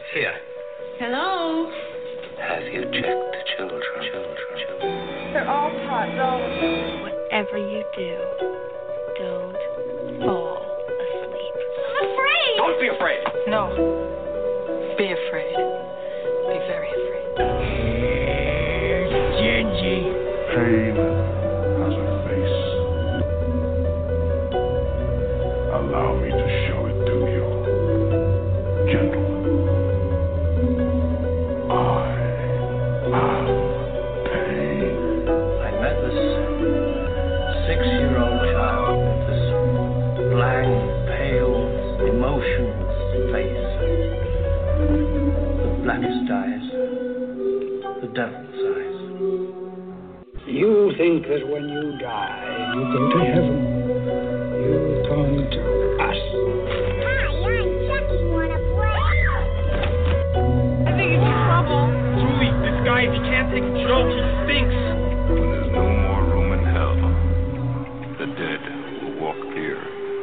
Here. Hello? Have you checked the children? They're all hot dolls. Whatever you do, don't fall asleep. I'm afraid! Don't be afraid! No. Be afraid. Be very afraid. Here's Gingy. Pain has a face. Allow me to show it to you. Gentlemen, I am pain. I met this 6-year-old child with this blank, pale, emotionless face. The blackest eyes. The devil's eyes. You think that when you die, you go to heaven. You come to us. Hi, I'm Chucky. Wanna play? I think it's trouble. Julie, this guy, if he can't take a joke, he stinks. When there's no more room in hell, the dead will walk here.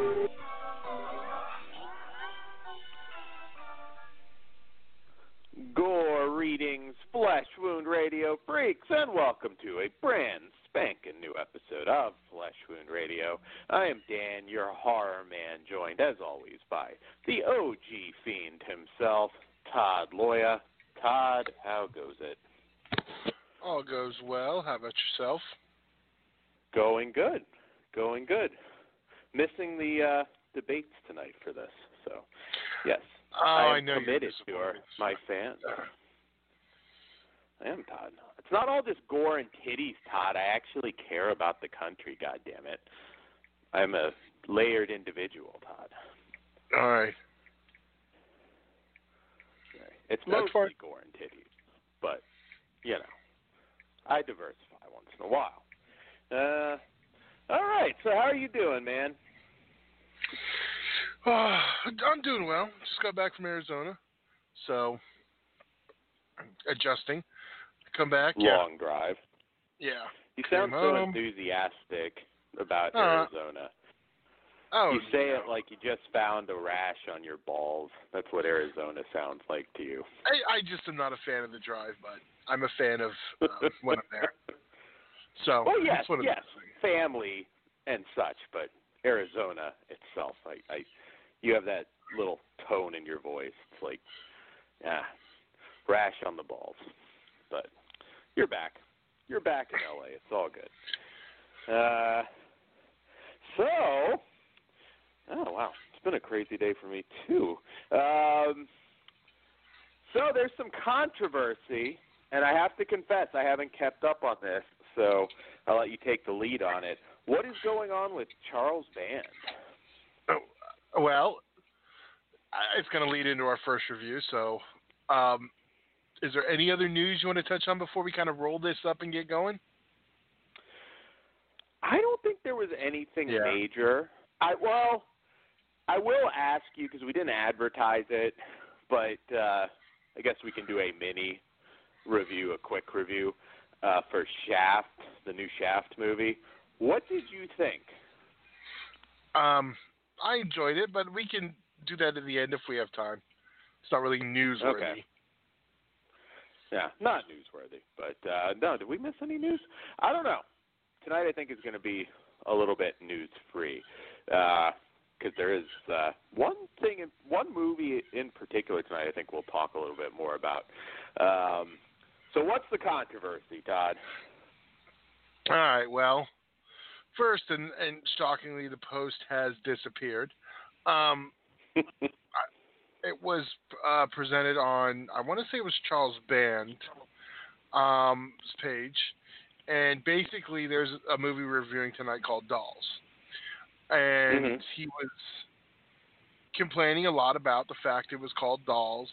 Gore readings, Flesh Wound Radio freaks, and welcome to a brand spanking new episode of Flesh Wound Radio. I am Dan, your horror man, joined as always by the OG fiend himself, Todd Loya. Todd, how goes it? All goes well. How about yourself? Going good. Missing the debates tonight for this, so yes. I know committed to my fans. I am, Todd. It's not all just gore and titties, Todd. I actually care about the country, goddammit. I'm a layered individual, Todd. All right. It's mostly gore and titties, but, I diversify once in a while. All right, so how are you doing, man? I'm doing well. Just got back from Arizona, so adjusting. Come back. Long drive. Yeah. You sound so enthusiastic about Arizona. Oh, you say it like you just found a rash on your balls. That's what Arizona sounds like to you. I just am not a fan of the drive, but I'm a fan of when I'm there. So, well, yes, yes, family and such, but Arizona itself, you have that little tone in your voice. It's like, rash on the balls. But you're back. You're back in LA. It's all good. Oh, wow. It's been a crazy day for me, too. So there's some controversy, and I have to confess I haven't kept up on this, so I'll let you take the lead on it. What is going on with Charles Band? Oh, well, it's going to lead into our first review, so is there any other news you want to touch on before we kind of roll this up and get going? I don't think there was anything major. I will ask you, because we didn't advertise it, but I guess we can do a mini review, a quick review for Shaft, the new Shaft movie. What did you think? I enjoyed it, but we can do that at the end if we have time. It's not really newsworthy. Okay. Yeah, not newsworthy. But, no, did we miss any news? I don't know. Tonight I think is going to be a little bit news-free because there is one movie in particular tonight I think we'll talk a little bit more about. So what's the controversy, Todd? All right, well, first, and shockingly, the post has disappeared. It was presented on, I want to say it was Charles Band's page, and basically there's a movie we're reviewing tonight called Dolls, and he was complaining a lot about the fact it was called Dolls.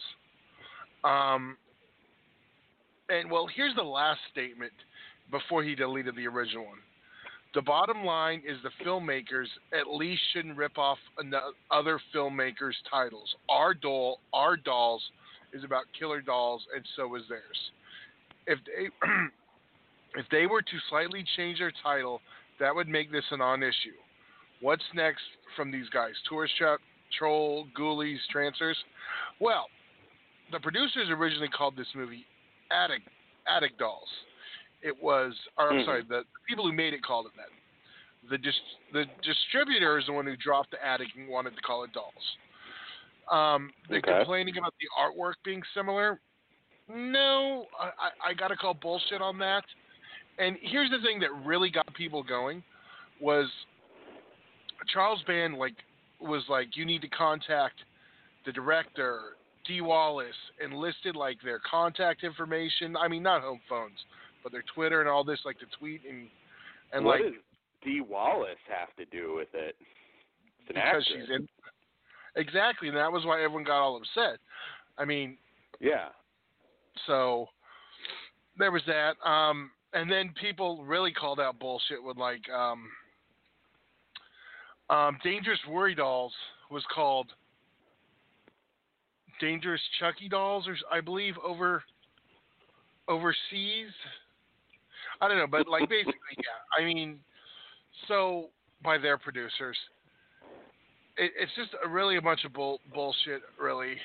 And, well, here's the last statement before he deleted the original one. The bottom line is the filmmakers at least shouldn't rip off other filmmakers' titles. Our Dolls is about killer dolls, and so is theirs. If they were to slightly change their title, that would make this a non-issue. What's next from these guys? Tourist Trap, Troll, Ghoulies, Trancers? Well, the producers originally called this movie Attic Dolls. It was, or I'm sorry, the people who made it called it that. The distributor is the one who dropped the Attic and wanted to call it Dolls. They're complaining about the artwork being similar. No, I got to call bullshit on that. And here's the thing that really got people going was Charles Band was like, you need to contact the director, Dee Wallace, and listed like their contact information. I mean, not home phones, but their Twitter and all this, like the tweet and what like. does Dee Wallace have to do with it? It's an because actress. she's in. Exactly, and that was why everyone got all upset. I mean. Yeah. So there was that. And then people really called out bullshit with like Dangerous Worry Dolls was called Dangerous Chucky Dolls, or I believe overseas. I don't know, but like basically, yeah. I mean, so by their producers, it's just really a bunch of bullshit, really.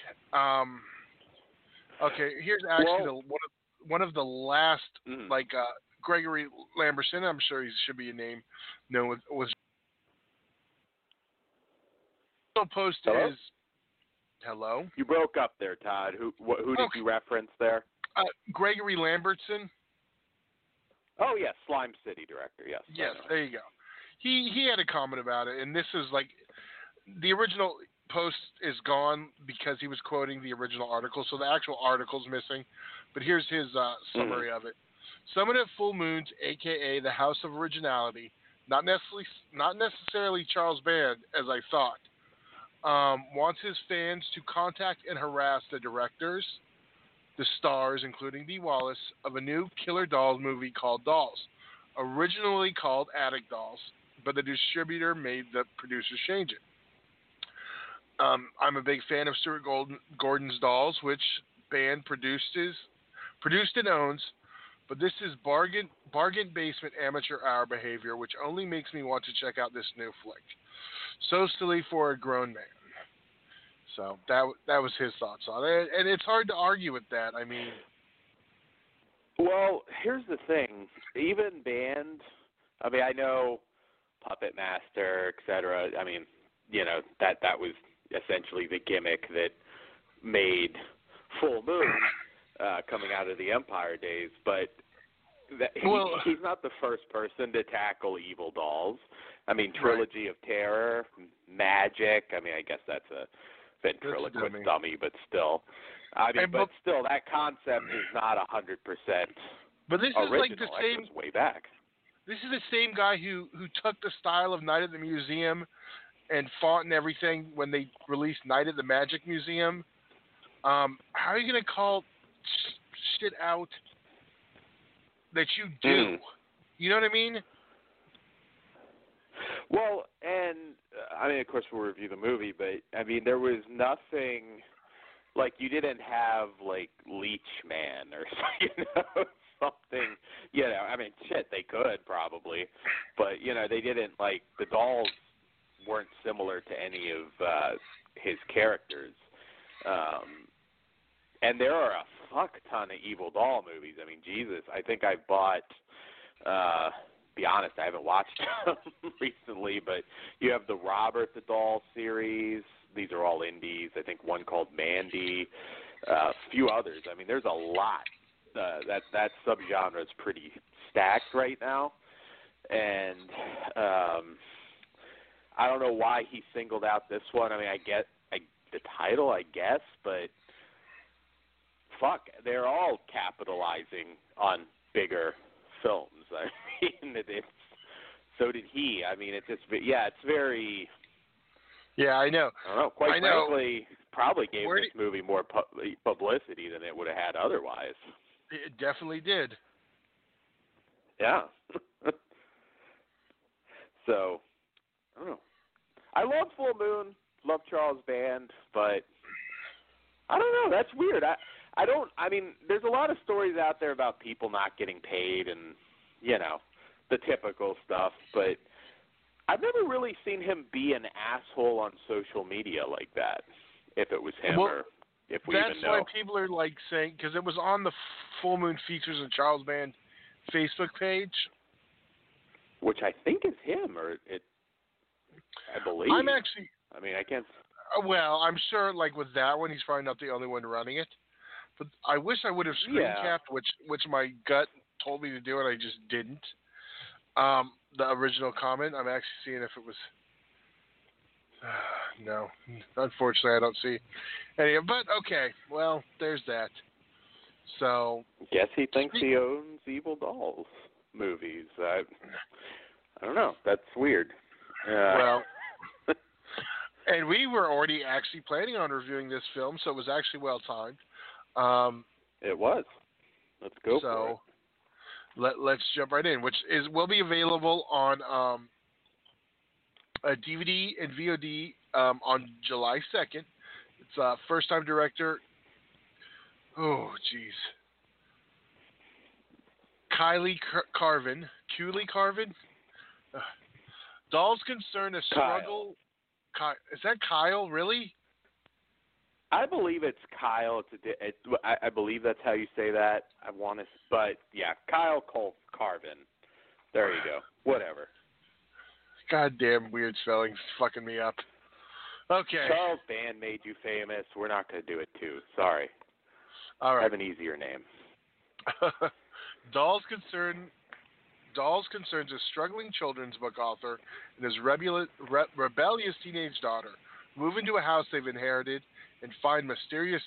Okay, here's actually one of the last, Gregory Lamberson, I'm sure he should be a name known was post is hello. You broke up there, Todd. Who did you reference there? Gregory Lamberson. Oh yes, Slime City director. Yes. Yes, there you go. He had a comment about it, and this is like the original post is gone because he was quoting the original article, so the actual article's missing. But here's his summary of it. Summit at Full Moons, a.k.a. the House of Originality, not necessarily Charles Band, as I thought, wants his fans to contact and harass the directors, the stars, including Dee Wallace, of a new Killer Dolls movie called Dolls, originally called Attic Dolls, but the distributor made the producers change it. I'm a big fan of Stuart Gordon's Dolls, which Band produced and owns, but this is bargain basement amateur hour behavior, which only makes me want to check out this new flick. So silly for a grown man. So that was his thoughts on it, and it's hard to argue with that. I mean, well, here's the thing. Even Band, I mean, I know Puppet Master, etc. I mean, you know, that was essentially the gimmick that made Full Moon coming out of the Empire days, but he's not the first person to tackle evil dolls. I mean, Trilogy of Terror, Magic. I mean, I guess that's a ventriloquist dummy, but still. I mean, but still, that concept is not 100%. But this original. is like the same. It goes way back. This is the same guy who took the style of Night at the Museum and font and everything when they released Night at the Magic Museum. How are you going to call shit out that you do? You know what I mean? Well, and I mean, of course, we'll review the movie, but I mean, there was nothing like you didn't have like Leech Man or something. You know, I mean, shit, they could probably, but you know, they didn't like the dolls weren't similar to any of his characters. And there are a fuck ton of evil doll movies. I mean, Jesus, I think I bought, be honest, I haven't watched them recently, but you have the Robert the Doll series. These are all indies. I think one called Mandy, a few others. I mean, there's a lot. That subgenre is pretty stacked right now. And I don't know why he singled out this one. I mean, I get the title, I guess, but fuck, they're all capitalizing on bigger films. I mean, so did he. I mean, it's very. Yeah, I know. I don't know. Quite frankly, probably gave this movie more publicity than it would have had otherwise. It definitely did. Yeah. So, I don't know. I love Full Moon, love Charles Band, but I don't know. That's weird. I mean, there's a lot of stories out there about people not getting paid and, you know, the typical stuff, but I've never really seen him be an asshole on social media like that, if it was him or if we That's even know. why people are like saying, because it was on the Full Moon Features and Charles Band Facebook page. Which I think is him, or I believe. I'm actually. I mean, I can't. Well, I'm sure, like with that one, he's probably not the only one running it. But I wish I would have screen capped, which my gut told me to do, and I just didn't. The original comment. I'm actually seeing if it was. No, unfortunately, I don't see any. But okay, well, there's that. So. Guess he thinks he owns Evil Dolls movies. I don't know. That's weird. Well. And we were already actually planning on reviewing this film, so it was actually well timed. It was. Let's go for it. Let's jump right in, which will be available on a DVD and VOD on July 2nd. It's first-time director. Oh, jeez. Cooley Carvin. Dolls concern a struggle. Is that Kyle? Really? I believe it's Kyle. I believe that's how you say that. But yeah, Kyle Carvin. There you go. Whatever. Goddamn weird spelling, fucking me up. Okay. Charles Band made you famous. We're not going to do it too. Sorry. All right. Have an easier name. Dolls concerns a struggling children's book author and his rebellious teenage daughter move into a house they've inherited and find mysterious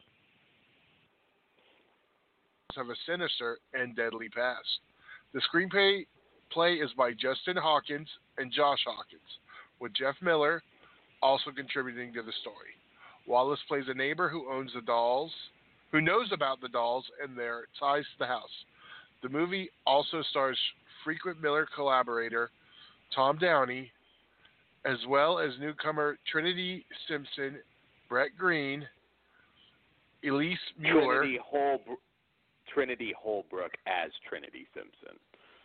dolls have a sinister and deadly past. The screenplay is by Justin Hawkins and Josh Hawkins, with Jeff Miller also contributing to the story. Wallace plays a neighbor who knows about the dolls and their ties to the house. The movie also stars frequent Miller collaborator Tom Downey, as well as newcomer Trinity Simpson, Brett Green, Elise Mueller. Trinity Holbrook as Trinity Simpson.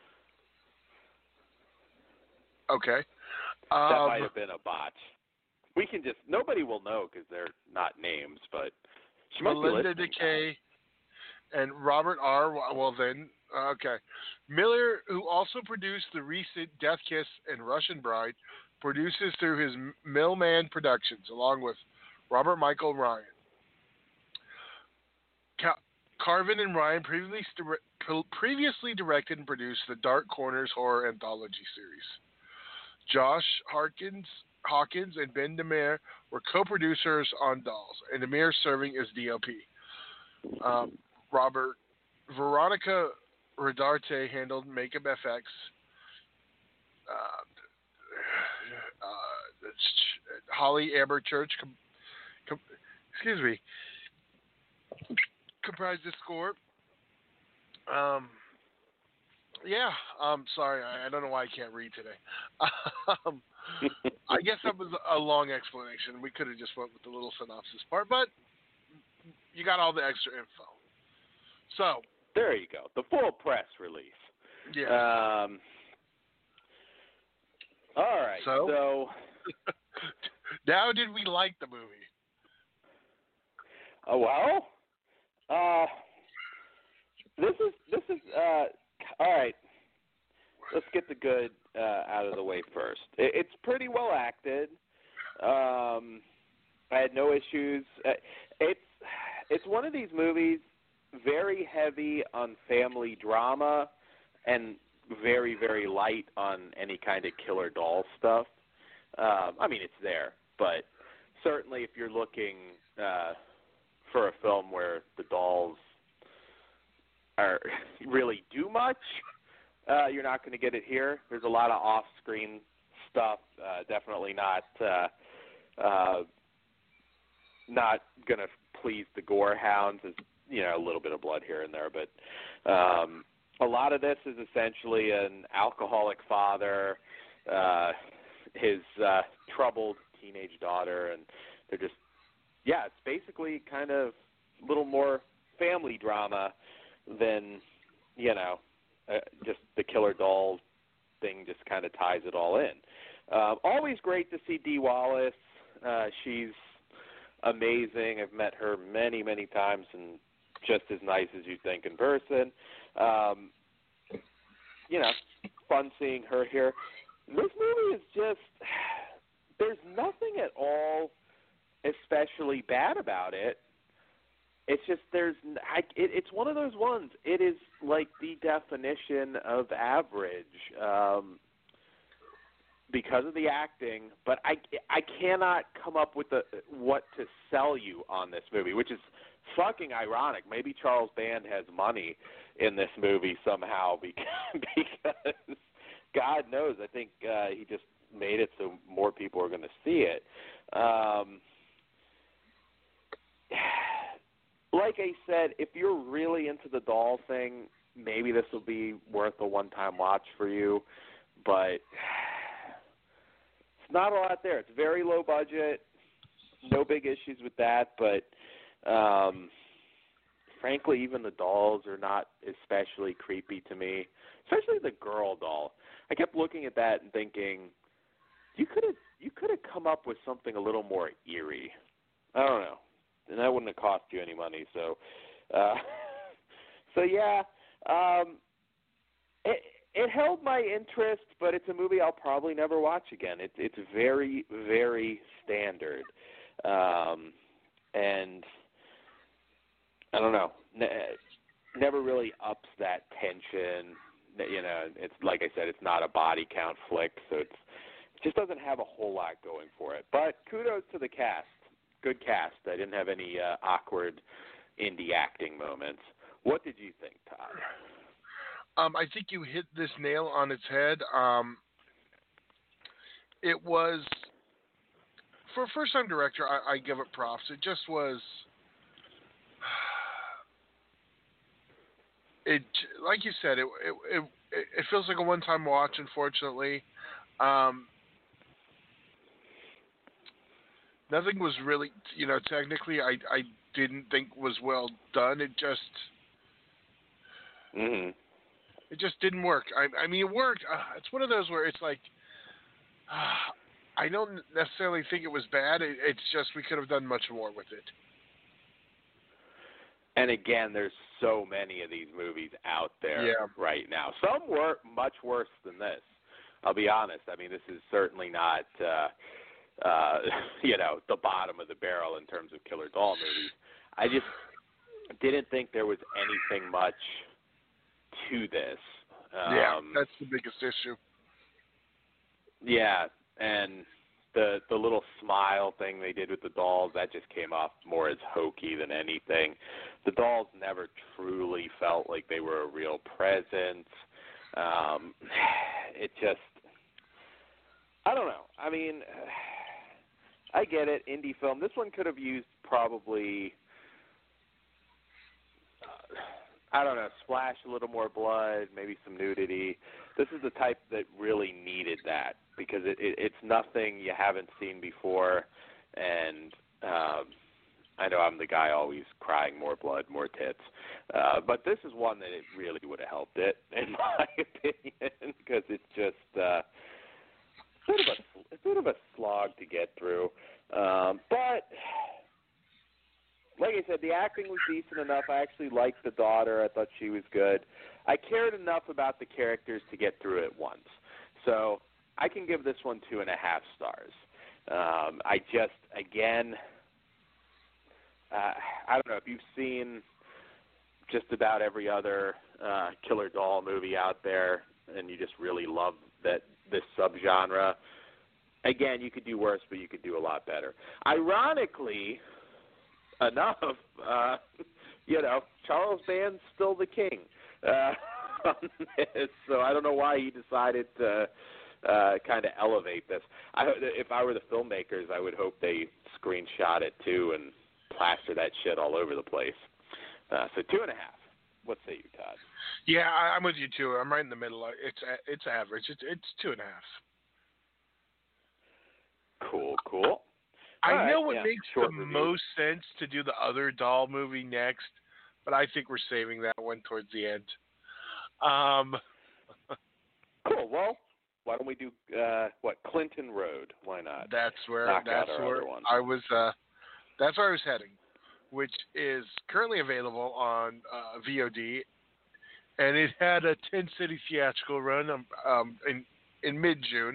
Okay. That might have been a botch. We can nobody will know because they're not names, but she might Melinda be Decay and Robert R. Well then, okay. Miller, who also produced the recent Death Kiss and Russian Bride, produces through his Millman Productions, along with Robert Michael Ryan. Carvin and Ryan previously directed and produced the Dark Corners horror anthology series. Josh Hawkins and Ben Demare were co-producers on Dolls, and Demare serving as DOP. Veronica Rodarte handled makeup FX. Holly Aberchurch comprised the score. Sorry, I don't know why I can't read today. I guess that was a long explanation. We could have just went with the little synopsis part, but you got all the extra info. So there you go, the full press release. Yeah. All right. So now, did we like the movie? Well, this is all right. Let's get the good out of the way first. It's pretty well acted. I had no issues. It's one of these movies very heavy on family drama and very, very light on any kind of killer doll stuff. I mean, it's there, but certainly if you're looking for a film where the dolls really do much, you're not going to get it here. There's a lot of off-screen stuff. Definitely not going to please the gore hounds. It's, a little bit of blood here and there, but a lot of this is essentially an alcoholic father, his troubled teenage daughter, and they're just, it's basically kind of a little more family drama than, just the killer doll thing just kind of ties it all in. Always great to see Dee Wallace. She's amazing. I've met her many, many times, and just as nice as you'd think in person. Fun seeing her here. This movie is just, there's nothing at all especially bad about it. It's just it's one of those ones. It is like the definition of average because of the acting, but I cannot come up with what to sell you on this movie, which is fucking ironic. Maybe Charles Band has money in this movie somehow because God knows, I think he just made it so more people are going to see it. Like I said, if you're really into the doll thing, maybe this will be worth a one-time watch for you, but it's not a lot there. It's very low budget, no big issues with that, but frankly, even the dolls are not especially creepy to me, especially the girl doll. I kept looking at that and thinking, you could have come up with something a little more eerie. I don't know. And that wouldn't have cost you any money. So yeah, it held my interest, but it's a movie I'll probably never watch again. It's very, very standard, and I don't know, never really ups that tension. It's like I said, it's not a body count flick, so it just doesn't have a whole lot going for it. But kudos to the cast. Good cast. I didn't have any awkward indie acting moments. What did you think, Todd? I think you hit this nail on its head. It was, for a first-time director, I give it props. It just was, like you said, it feels like a one-time watch, unfortunately. Nothing was really, technically I didn't think was well done. It just, it just didn't work. I mean, it worked. It's one of those where it's like, I don't necessarily think it was bad. It's just we could have done much more with it. And again, there's so many of these movies out there right now. Some were much worse than this. I'll be honest. I mean, this is certainly not, the bottom of the barrel in terms of killer doll movies. I just didn't think there was anything much to this. That's the biggest issue. Yeah, and the little smile thing they did with the dolls, that just came off more as hokey than anything. The dolls never truly felt like they were a real presence. It just, I don't know. I mean, I get it, indie film. This one could have used probably, splash a little more blood, maybe some nudity. This is the type that really needed that because it's nothing you haven't seen before. And I know I'm the guy always crying more blood, more tits. But this is one that it really would have helped it, in my opinion, because it's just a bit of a slog to get through. But like I said, the acting was decent enough. I actually liked the daughter. I thought she was good. I cared enough about the characters to get through it once. So I can give this one 2.5 stars. I just, again, I don't know if you've seen just about every other killer doll movie out there and you just really love this subgenre. Again, you could do worse, but you could do a lot better. Ironically enough, Charles Band's still the king on this, so I don't know why he decided to kind of elevate this. If I were the filmmakers, I would hope they screenshot it too and plaster that shit all over the place. So 2.5. What say you, Todd? Yeah, I'm with you too. I'm right in the middle. It's average. It's 2.5. Cool. I know what makes the most sense to do the other doll movie next, but I think we're saving that one towards the end. Cool. Well, why don't we do Clinton Road? Why not? That's where I was. That's where I was heading, which is currently available on VOD, and it had a 10-city theatrical run in mid-June.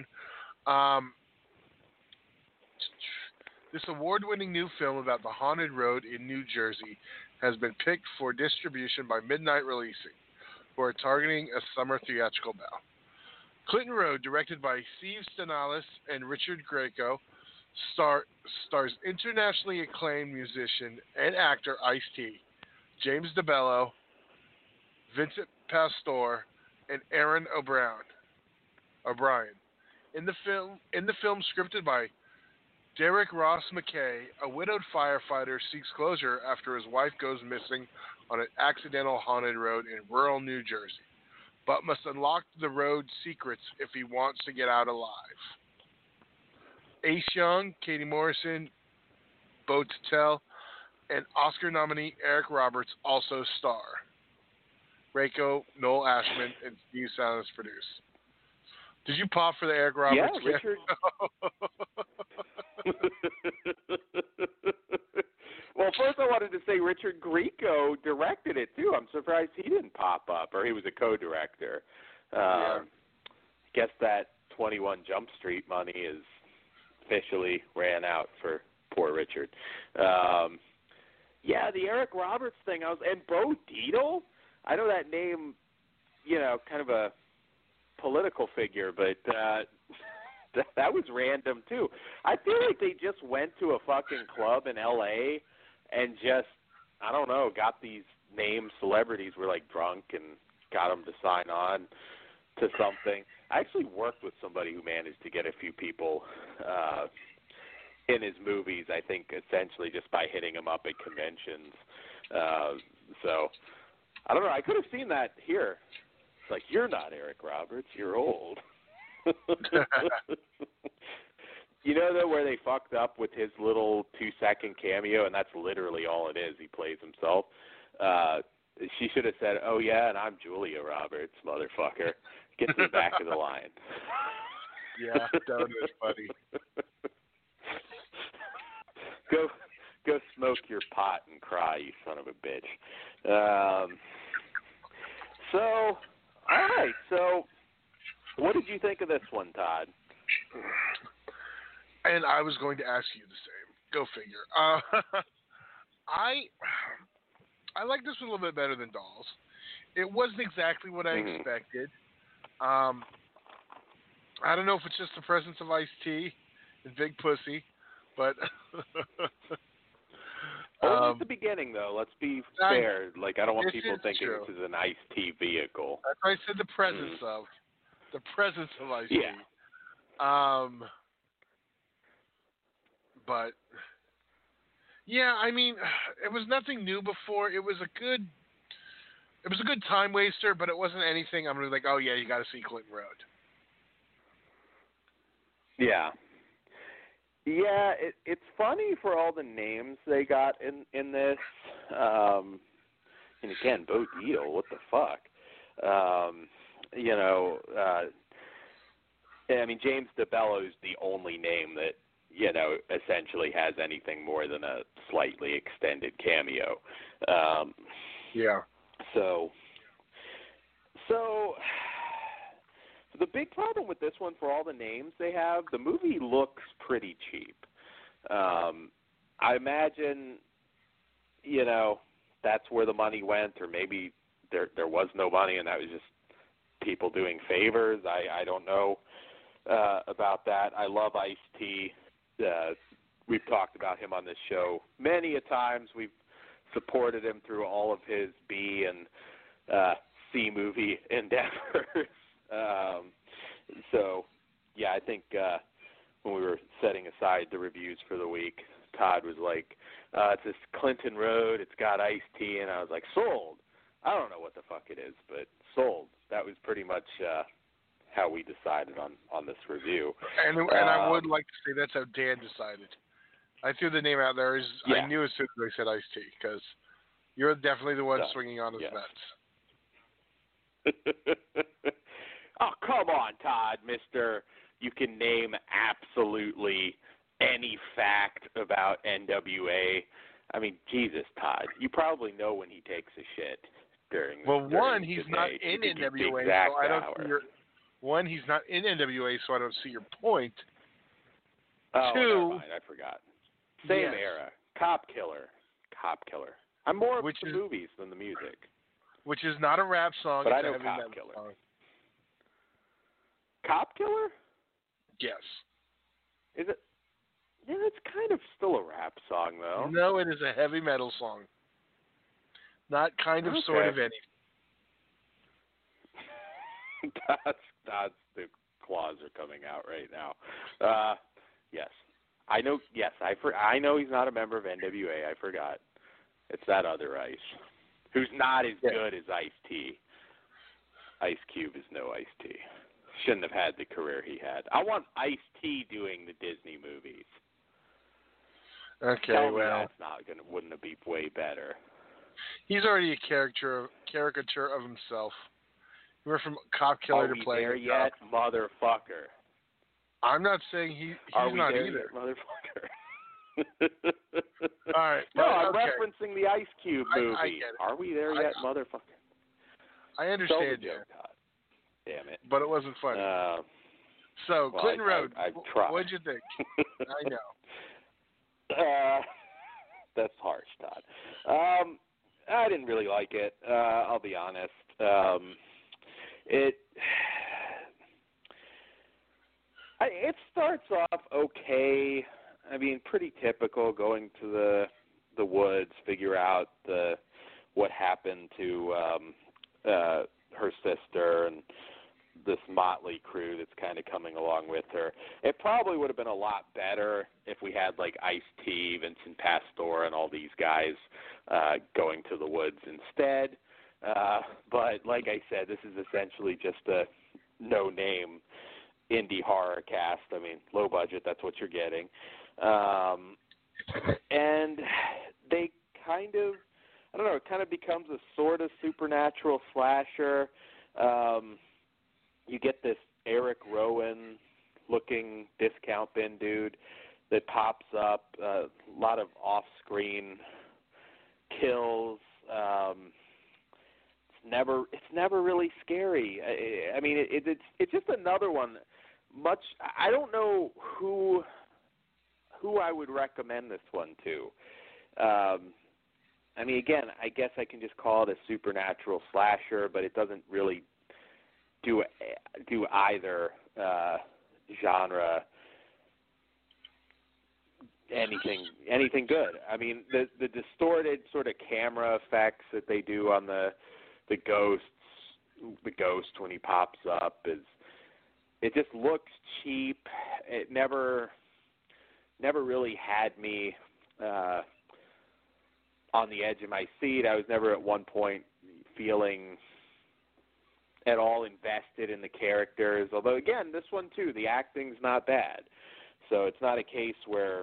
This award-winning new film about the haunted road in New Jersey has been picked for distribution by Midnight Releasing, who are targeting a summer theatrical bout. Clinton Road, directed by Steve Stanalis and Richard Grieco, stars internationally acclaimed musician and actor Ice-T, James DeBello, Vincent Pastore, and Aaron O'Brien. In the film scripted by Derek Ross McKay, a widowed firefighter seeks closure after his wife goes missing on an accidental haunted road in rural New Jersey, but must unlock the road's secrets if he wants to get out alive. Ace Young, Katie Morrison, Bo Tuttle, and Oscar nominee Eric Roberts also star. Reiko, Noel Ashman, and Steve Stanalis produce. Did you pop for the Eric Roberts? Yeah, Richard. Well, first I wanted to say Richard Grieco directed it too. I'm surprised he didn't pop up, or he was a co-director. Guess that 21 Jump Street money is officially ran out for poor Richard. Yeah, the Eric Roberts thing. And Bo Dietl. I know that name, kind of a political figure, but that was random too. I feel like they just went to a fucking club in L.A. and just, I don't know, got these named celebrities, were like drunk and got them to sign on to something. I actually worked with somebody who managed to get a few people in his movies, I think essentially just by hitting him up at conventions. So, I don't know, I could have seen that here. It's like, you're not Eric Roberts, you're old. Though, where they fucked up with his little 2-second cameo, and that's literally all it is, he plays himself. She should have said, "Oh yeah, and I'm Julia Roberts, motherfucker. Get to the back of the line." Yeah, that was funny. Go smoke your pot and cry, you son of a bitch. So, all right. So, what did you think of this one, Todd? And I was going to ask you the same. Go figure. I like this one a little bit better than Dolls. It wasn't exactly what I expected. I don't know if it's just the presence of Ice-T and Big Pussy, but only at the beginning, though. Let's be fair. I don't want people thinking true. This is an Ice-T vehicle. That's why I said the presence of Ice-T. Yeah. But yeah, I mean, it was nothing new before. It was a good time waster, but it wasn't anything I'm really like, oh yeah, you got to see Clinton Road. Yeah. Yeah, it's funny for all the names they got in this. And again, Bo Dietl, what the fuck? James DeBello is the only name that, essentially has anything more than a slightly extended cameo. Yeah. So the big problem with this one, for all the names they have, the movie looks pretty cheap. I imagine, that's where the money went, or maybe there was no money and that was just people doing favors. I don't know about that. I love Ice-T. We've talked about him on this show many a times. We've supported him through all of his B and C movie endeavors. I think when we were setting aside the reviews for the week, Todd was like, it's this Clinton Road, it's got Ice-T, and I was like, sold. I don't know what the fuck it is, but sold. That was pretty much how we decided on this review. And I would like to say that's how Dan decided. I threw the name out there. Yeah. I knew as soon as I said Ice-T, because you're definitely the one swinging on his bets. Oh, come on, Todd, Mr. You can name absolutely any fact about NWA. I mean, Jesus, Todd, you probably know when he takes a shit during. Well, during one, he's not in NWA, so I don't see your. One, he's not in NWA, so I don't see your point. Oh, Two, never mind, I forgot. Same yes. era. Cop Killer. I'm more Which of the movies than the music. Which is not a rap song. But it's I know a heavy Cop metal Killer. song. Cop Killer? Yes. Is it? Yeah, it's kind of still a rap song, though. No, it is a heavy metal song. Not kind of, Okay. sort of, anything. That's the claws are coming out right now. Yes, I know. Yes, I know he's not a member of NWA. I forgot. It's that other Ice, who's not as good as Ice-T. Ice Cube is no Ice-T. Shouldn't have had the career he had. I want Ice-T doing the Disney movies. Okay, Tell me well, that's wouldn't it be way better? he's already a caricature of himself. He went from cop killer to playing Are we there a yet, cop. motherfucker? I'm not saying he's Are we not there either. yet, motherfucker? All right. No, I'm okay. referencing the Ice Cube movie. I get it. Are we there yet, motherfucker? I Tell understand the you, joke, Todd. Damn it. but it wasn't funny. So, well, Clinton Road, I've tried. what'd you think? I know. That's harsh, Todd. I didn't really like it. I'll be honest. It starts off okay. I mean, pretty typical. Going to the woods, figure out what happened to her sister and this motley crew that's kind of coming along with her. It probably would have been a lot better if we had like Ice-T, Vincent Pastore, and all these guys going to the woods instead. But like I said, this is essentially just a no-name indie horror cast. I mean, low budget, that's what you're getting. And they kind of, I don't know, it kind of becomes a sort of supernatural slasher. You get this Eric Rowan looking discount bin dude that pops up, a lot of off-screen kills. It's never really scary. I mean, it's just another one. I don't know who I would recommend this one to. I mean, again, I guess I can just call it a supernatural slasher, but it doesn't really do either genre anything good. I mean, the distorted sort of camera effects that they do on the ghost when he pops up it just looks cheap. It never really had me on the edge of my seat. I was never at one point feeling at all invested in the characters. Although, again, this one, too, the acting's not bad. So it's not a case where,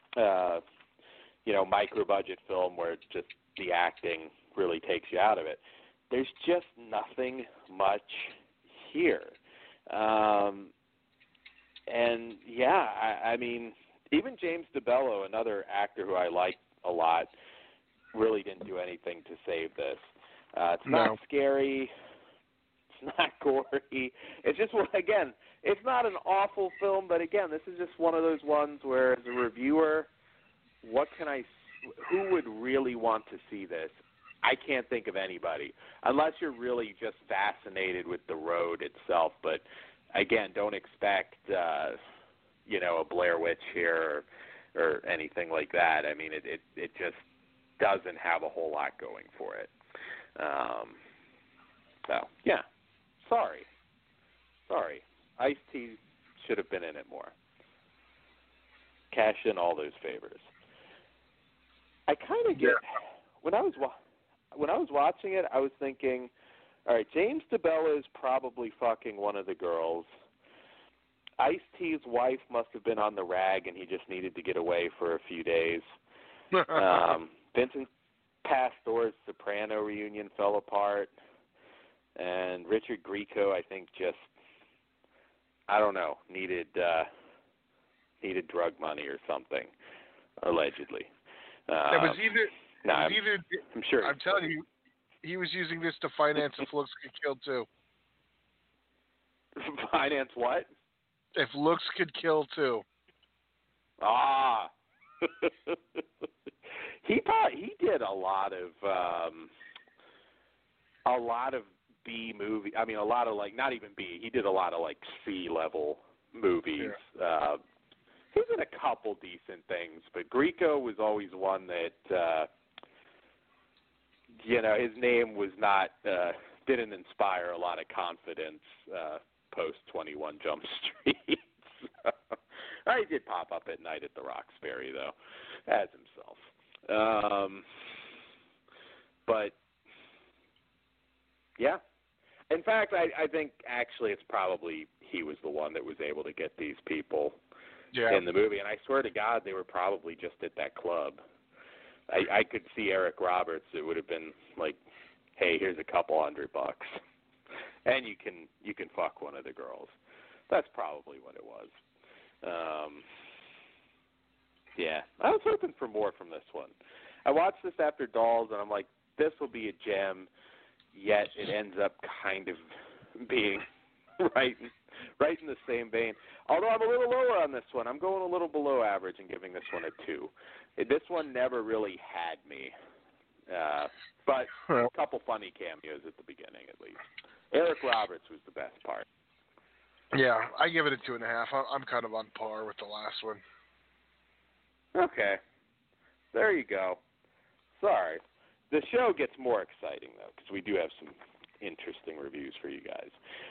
micro-budget film where just the acting really takes you out of it. There's just nothing much here. I mean, even James DeBello, another actor who I like a lot, really didn't do anything to save this. It's not scary. It's not gory. It's just, again, it's not an awful film, but again, this is just one of those ones where, as a reviewer, who would really want to see this? I can't think of anybody, unless you're really just fascinated with the road itself. But again, don't expect, a Blair Witch here or anything like that. I mean, it just doesn't have a whole lot going for it. Sorry. Ice-T should have been in it more. Cash in all those favors. I kind of get when I was watching it, I was thinking, all right, James DeBello is probably fucking one of the girls. Ice-T's wife must have been on the rag, and he just needed to get away for a few days. Vincent Pastore's Soprano reunion fell apart, and Richard Grieco, I think, just, I don't know, needed needed drug money or something, allegedly. It was either. I'm sure. I'm telling you, he was using this to finance If Looks Could Kill Too. Finance what? If Looks Could Kill Too. Ah. He did a lot of B movie. I mean, a lot of not even B. He did a lot of C level movies. Yeah. He did a couple decent things, but Grieco was always one that his name was not didn't inspire a lot of confidence post 21 Jump Street. He did pop up at night at the Roxbury though, as himself. But yeah. In fact, I think actually it's probably he was the one that was able to get these people in the movie. And I swear to God, they were probably just at that club. I could see Eric Roberts. It would have been like, hey, here's a couple $100, and you can fuck one of the girls. That's probably what it was. Yeah, I was hoping for more from this one. I watched this after Dolls, and I'm like, this will be a gem. Yet it ends up kind of being right in the same vein. Although I'm a little lower on this one. I'm going a little below average and giving this one a 2. This one never really had me. But a couple funny cameos at the beginning, at least. Eric Roberts was the best part. Yeah, I give it a 2.5. I'm kind of on par with the last one. Okay. There you go. Sorry. The show gets more exciting, though, because we do have some interesting reviews for you guys.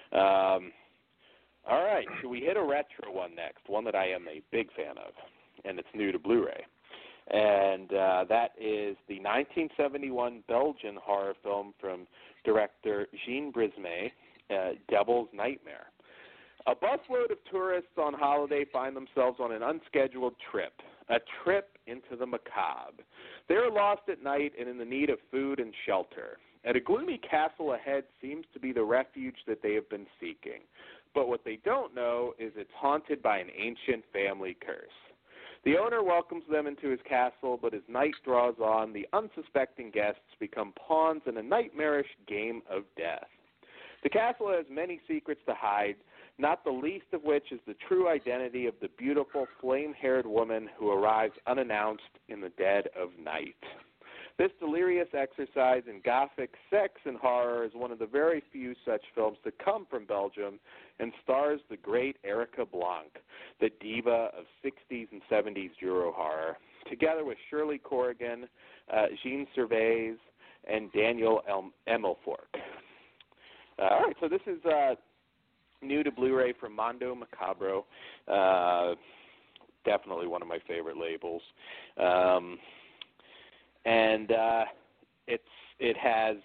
All right, so we hit a retro one next, one that I am a big fan of, and it's new to Blu-ray. And that is the 1971 Belgian horror film from director Jean Brismet, Devil's Nightmare. A busload of tourists on holiday find themselves on an unscheduled trip, a trip into the macabre. They are lost at night and in the need of food and shelter. And a gloomy castle ahead seems to be the refuge that they have been seeking. But what they don't know is it's haunted by an ancient family curse. The owner welcomes them into his castle, but as night draws on, the unsuspecting guests become pawns in a nightmarish game of death. The castle has many secrets to hide, not the least of which is the true identity of the beautiful flame-haired woman who arrives unannounced in the dead of night. This delirious exercise in gothic sex and horror is one of the very few such films to come from Belgium and stars the great Erica Blanc, the diva of 60s and 70s Euro horror, together with Shirley Corrigan, Jean Servais, and Daniel Emilfork. All right, so this is new to Blu-ray from Mondo Macabro. Definitely one of my favorite labels. And it has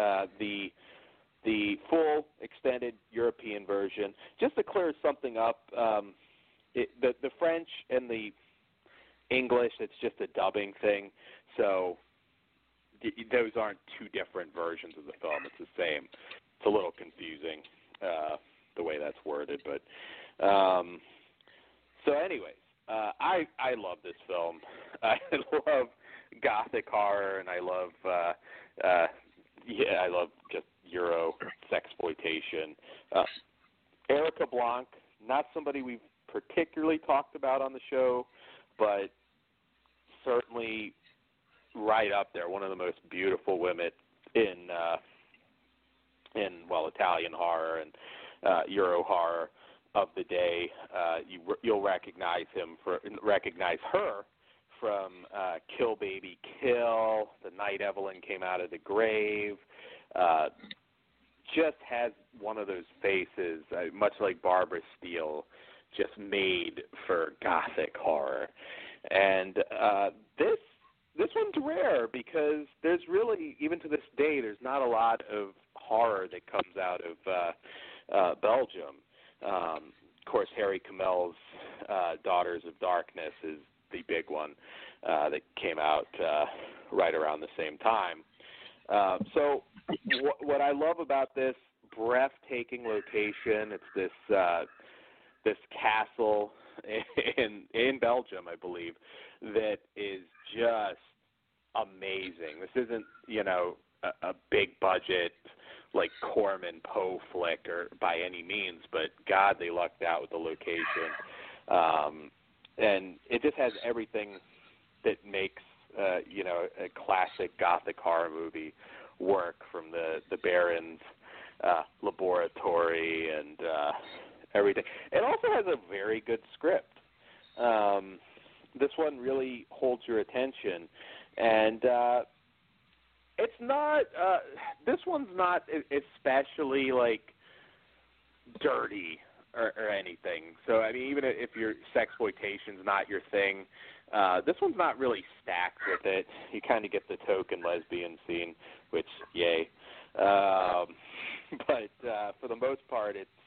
the full extended European version. Just to clear something up, the French and the English, it's just a dubbing thing. So those aren't two different versions of the film. It's the same. It's a little confusing the way that's worded, but so anyways, I love this film. I love gothic horror, and I love I love just Euro sexploitation. Erica Blanc, not somebody we've particularly talked about on the show, but certainly right up there, one of the most beautiful women in Italian horror and Euro horror of the day. You'll recognize her from Kill Baby Kill, The Night Evelyn Came Out of the Grave. Just has one of those faces, much like Barbara Steele, just made for gothic horror. And this one's rare because there's really, even to this day, there's not a lot of horror that comes out of Belgium. Of course, Harry Kamel's Daughters of Darkness is the big one that came out right around the same time. So what I love about this breathtaking location, it's this castle in Belgium, I believe, that is just amazing. This isn't, a big budget like Corman Poe flick or by any means, but God, they lucked out with the location. And it just has everything that makes a classic Gothic horror movie work, from the Baron's laboratory and everything. It also has a very good script. This one really holds your attention, and it's not. This one's not especially like dirty or anything. So I mean, even if your sexploitation's not your thing, this one's not really stacked with it. You kind of get the token lesbian scene, which yay. But for the most part, it's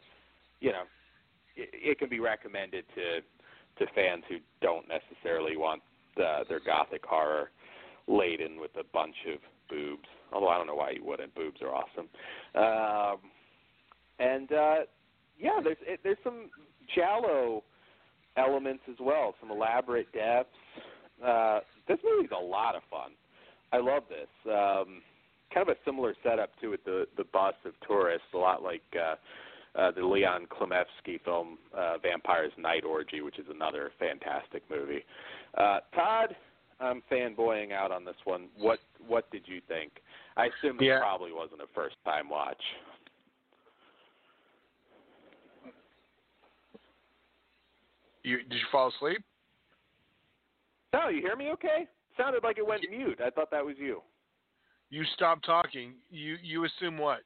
it can be recommended to fans who don't necessarily want their Gothic horror laden with a bunch of boobs. Although I don't know why you wouldn't. Boobs are awesome. There's some giallo elements as well, some elaborate deaths. This movie's a lot of fun. I love this. Kind of a similar setup to it, the Bus of Tourists, a lot like the Leon Klimevsky film Vampire's Night Orgy, which is another fantastic movie. Todd, I'm fanboying out on this one. What did you think? I assume it probably wasn't a first-time watch. Did you fall asleep? No, you hear me okay? Sounded like it went mute. I thought that was you. You stopped talking. You assume what?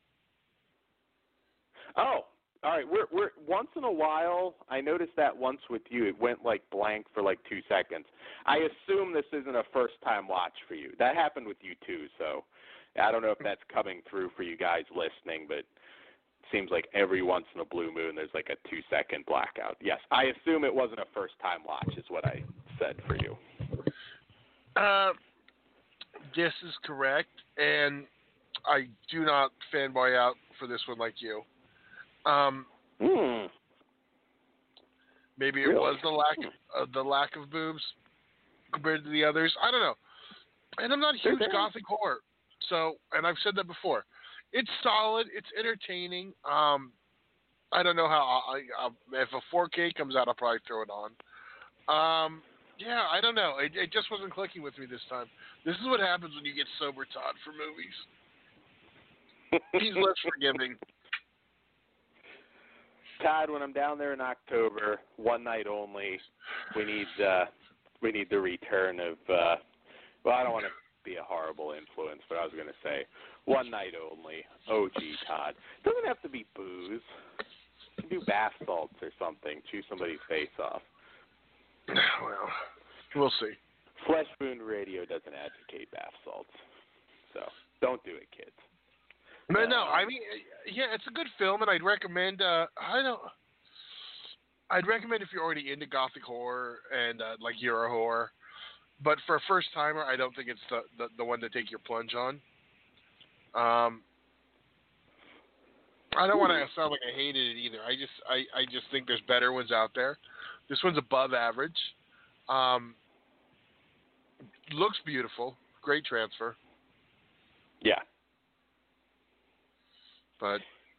Oh, all right. We're once in a while. I noticed that once with you, it went like blank for like 2 seconds. I assume this isn't a first-time watch for you. That happened with you too. So I don't know if that's coming through for you guys listening, but it seems like every once in a blue moon there's like a 2-second blackout. Yes, I assume it wasn't a first-time watch is what I said for you. This is correct, and I do not fanboy out for this one like you. Maybe it was the lack of boobs compared to the others. I don't know. And I'm not a huge Gothic horror, so, and I've said that before. It's solid. It's entertaining. I don't know how. If a 4K comes out, I'll probably throw it on. I don't know. It just wasn't clicking with me this time. This is what happens when you get sober, Todd, for movies. He's less forgiving. Todd, when I'm down there in October, one night only, we need the return of. I don't want to be a horrible influence, but I was going to say one night only. OG Todd. Doesn't have to be booze. You can do bath salts or something. Chew somebody's face off. Well, we'll see. Flesh Wound Radio doesn't advocate bath salts, so don't do it, kids. No, I mean, it's a good film, and I'd recommend. I'd recommend if you're already into Gothic horror and like Euro horror, but for a first timer, I don't think it's the one to take your plunge on. I don't want to sound like I hated it either. I just think there's better ones out there. This one's above average. Looks beautiful. Great transfer. Yeah. But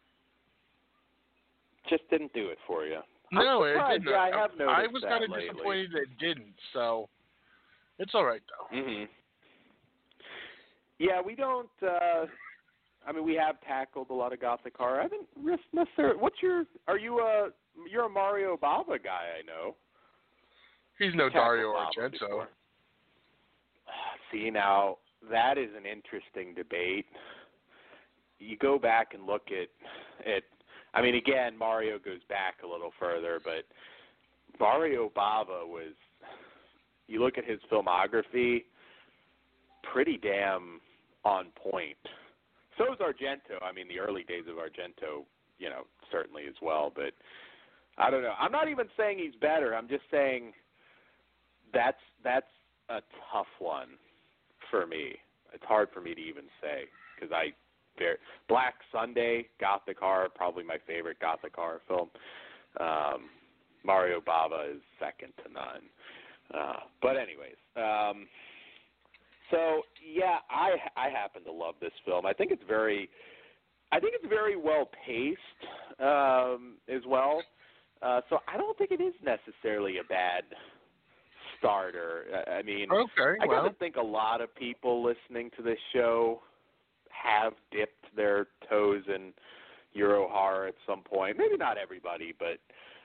just didn't do it for you. No, it didn't. Yeah, I have noticed I was kind of disappointed that it didn't. So it's all right though. Mm-hmm. Yeah, we don't. We have tackled a lot of Gothic horror. I haven't necessarily. You're a Mario Bava guy, I know. He's no Dario Argento. See, now, that is an interesting debate. You go back and look at again, Mario goes back a little further, but Mario Bava was, you look at his filmography, pretty damn on point. So is Argento. The early days of Argento, certainly as well, but I don't know. I'm not even saying he's better. I'm just saying that's a tough one for me. It's hard for me to even say because Black Sunday, Gothic horror, probably my favorite Gothic horror film. Mario Bava is second to none. But anyways, so yeah, I happen to love this film. I think it's very well paced as well. So I don't think it is necessarily a bad starter. I mean, I got to think a lot of people listening to this show have dipped their toes in Euro horror at some point. Maybe not everybody, but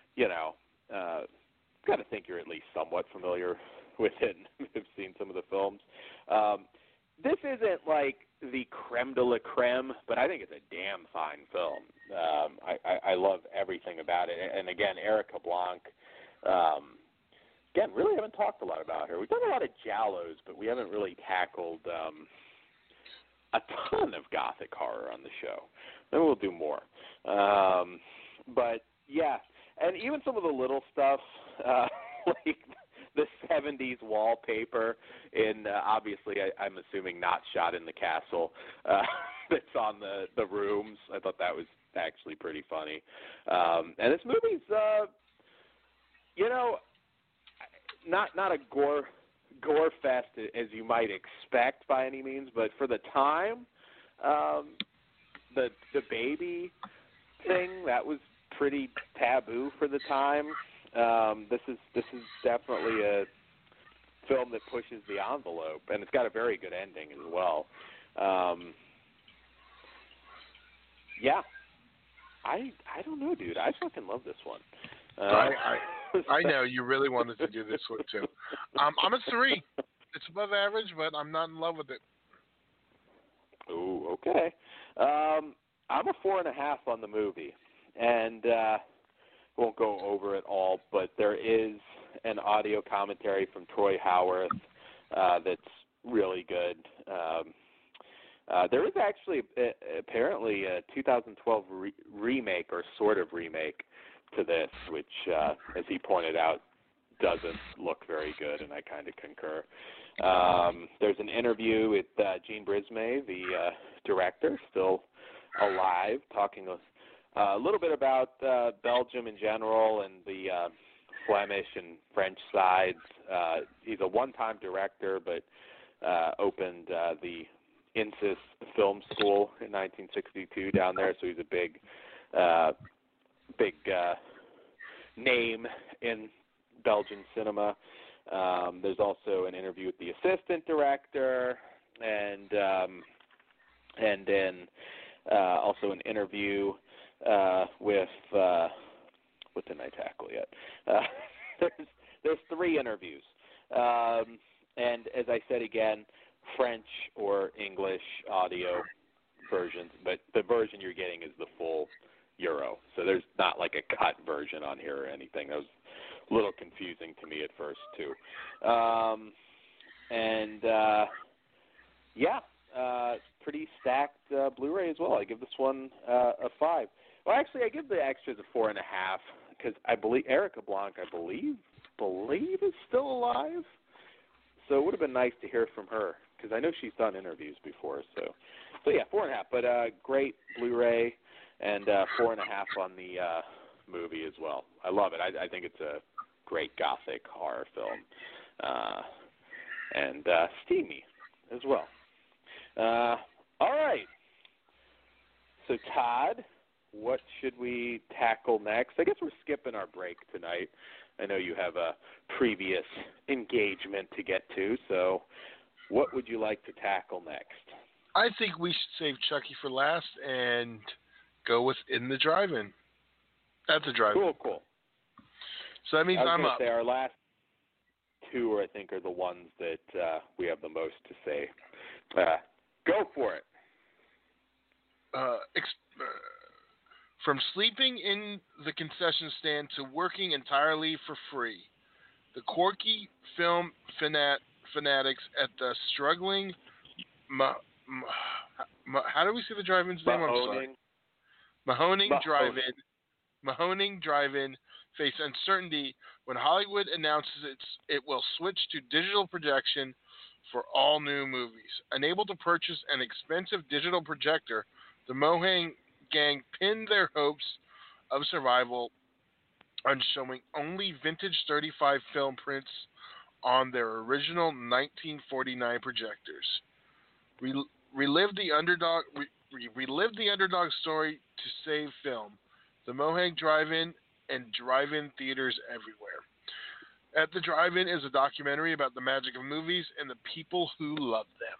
got to think you're at least somewhat familiar with it and have seen some of the films. This isn't like the creme de la creme, but I think it's a damn fine film. I love everything about it. And again, Erica Blanc, again, really haven't talked a lot about her. We've done a lot of giallos, but we haven't really tackled a ton of gothic horror on the show. Maybe we'll do more. But yeah, and even some of the little stuff, like the 70s wallpaper in, obviously, I'm assuming not shot in the castle, that's on the rooms. I thought that was actually pretty funny. And this movie's, not a gore fest as you might expect by any means, but for the time, the baby thing, that was pretty taboo for the time. This is definitely a film that pushes the envelope, and it's got a very good ending as well. Yeah, I don't know, dude. I fucking love this one. I know you really wanted to do this one too. I'm a 3. It's above average, but I'm not in love with it. Ooh, okay. I'm a 4.5 on the movie, and won't go over it all, but there is an audio commentary from Troy Howarth that's really good. There is actually apparently a 2012 remake or sort of remake to this, which, as he pointed out, doesn't look very good, and I kind of concur. There's an interview with Jean Brismay, the director, still alive, talking a little bit about Belgium in general and the Flemish and French sides. He's a one-time director, but opened the Insis Film School in 1962 down there, so he's a big name in Belgian cinema. There's also an interview with the assistant director, and then also an interview with what didn't I tackle yet? There's 3 interviews, and as I said again, French or English audio versions, but the version you're getting is the full Euro. So there's not like a cut version on here or anything. That was a little confusing to me at first too. Pretty stacked Blu-ray as well. I give this one a 5. Well, actually, I give the extras a 4.5 because I believe Erica Blanc, I believe is still alive. So it would have been nice to hear from her because I know she's done interviews before. So yeah, 4.5. But great Blu-ray and 4.5 on the movie as well. I love it. I think it's a great gothic horror film and steamy as well. All right. So Todd, what should we tackle next? I guess we're skipping our break tonight. I know you have a previous engagement to get to, so what would you like to tackle next? I think we should save Chucky for last and go with In the Drive-In. At the Drive-In. Cool. So that means I'm up. Say our last 2, I think, are the ones that we have the most to say. Go for it. From sleeping in the concession stand to working entirely for free, the quirky film fanatics at the struggling how do we say the drive-in's name? I'm sorry. Mahoning Drive-In face uncertainty when Hollywood announces it will switch to digital projection for all new movies. Unable to purchase an expensive digital projector, the Mohang gang pinned their hopes of survival on showing only vintage 35 film prints on their original 1949 projectors. Relive the underdog story to save film. The Mohegan Drive-In and drive-in theaters everywhere. At the Drive-In is a documentary about the magic of movies and the people who love them.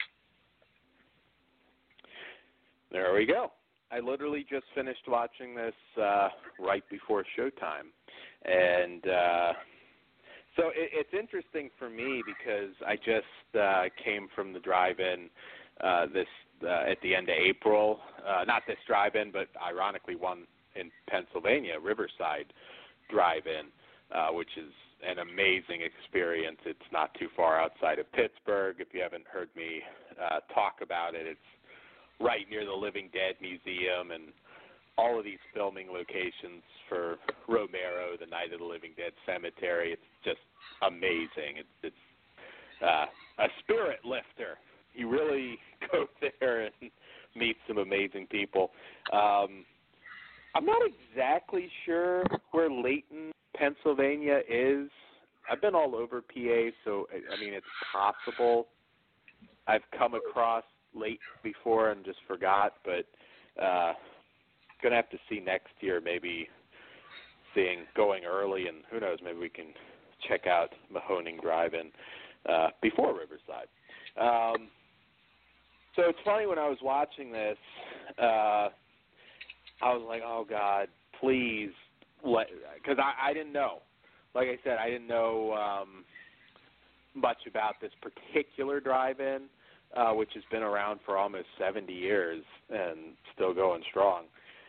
There we go. I literally just finished watching this right before showtime. And so it's interesting for me because I just came from the drive-in at the end of April. Not this drive-in, but ironically one in Pennsylvania, Riverside Drive-In, which is an amazing experience. It's not too far outside of Pittsburgh. If you haven't heard me talk about it, it's right near the Living Dead Museum and all of these filming locations for Romero, the Night of the Living Dead Cemetery. It's just amazing. It's a spirit lifter. You really go there and meet some amazing people. I'm not exactly sure where Layton, Pennsylvania is. I've been all over PA, so, I mean, it's possible I've come across Layton before and just forgot, but going to have to see next year, maybe going early, and who knows, maybe we can check out Mahoning Drive-In before Riverside. So it's funny, when I was watching this, I was like, oh, God, please, because I didn't know. Like I said, I didn't know much about this particular drive-in, which has been around for almost 70 years and still going strong.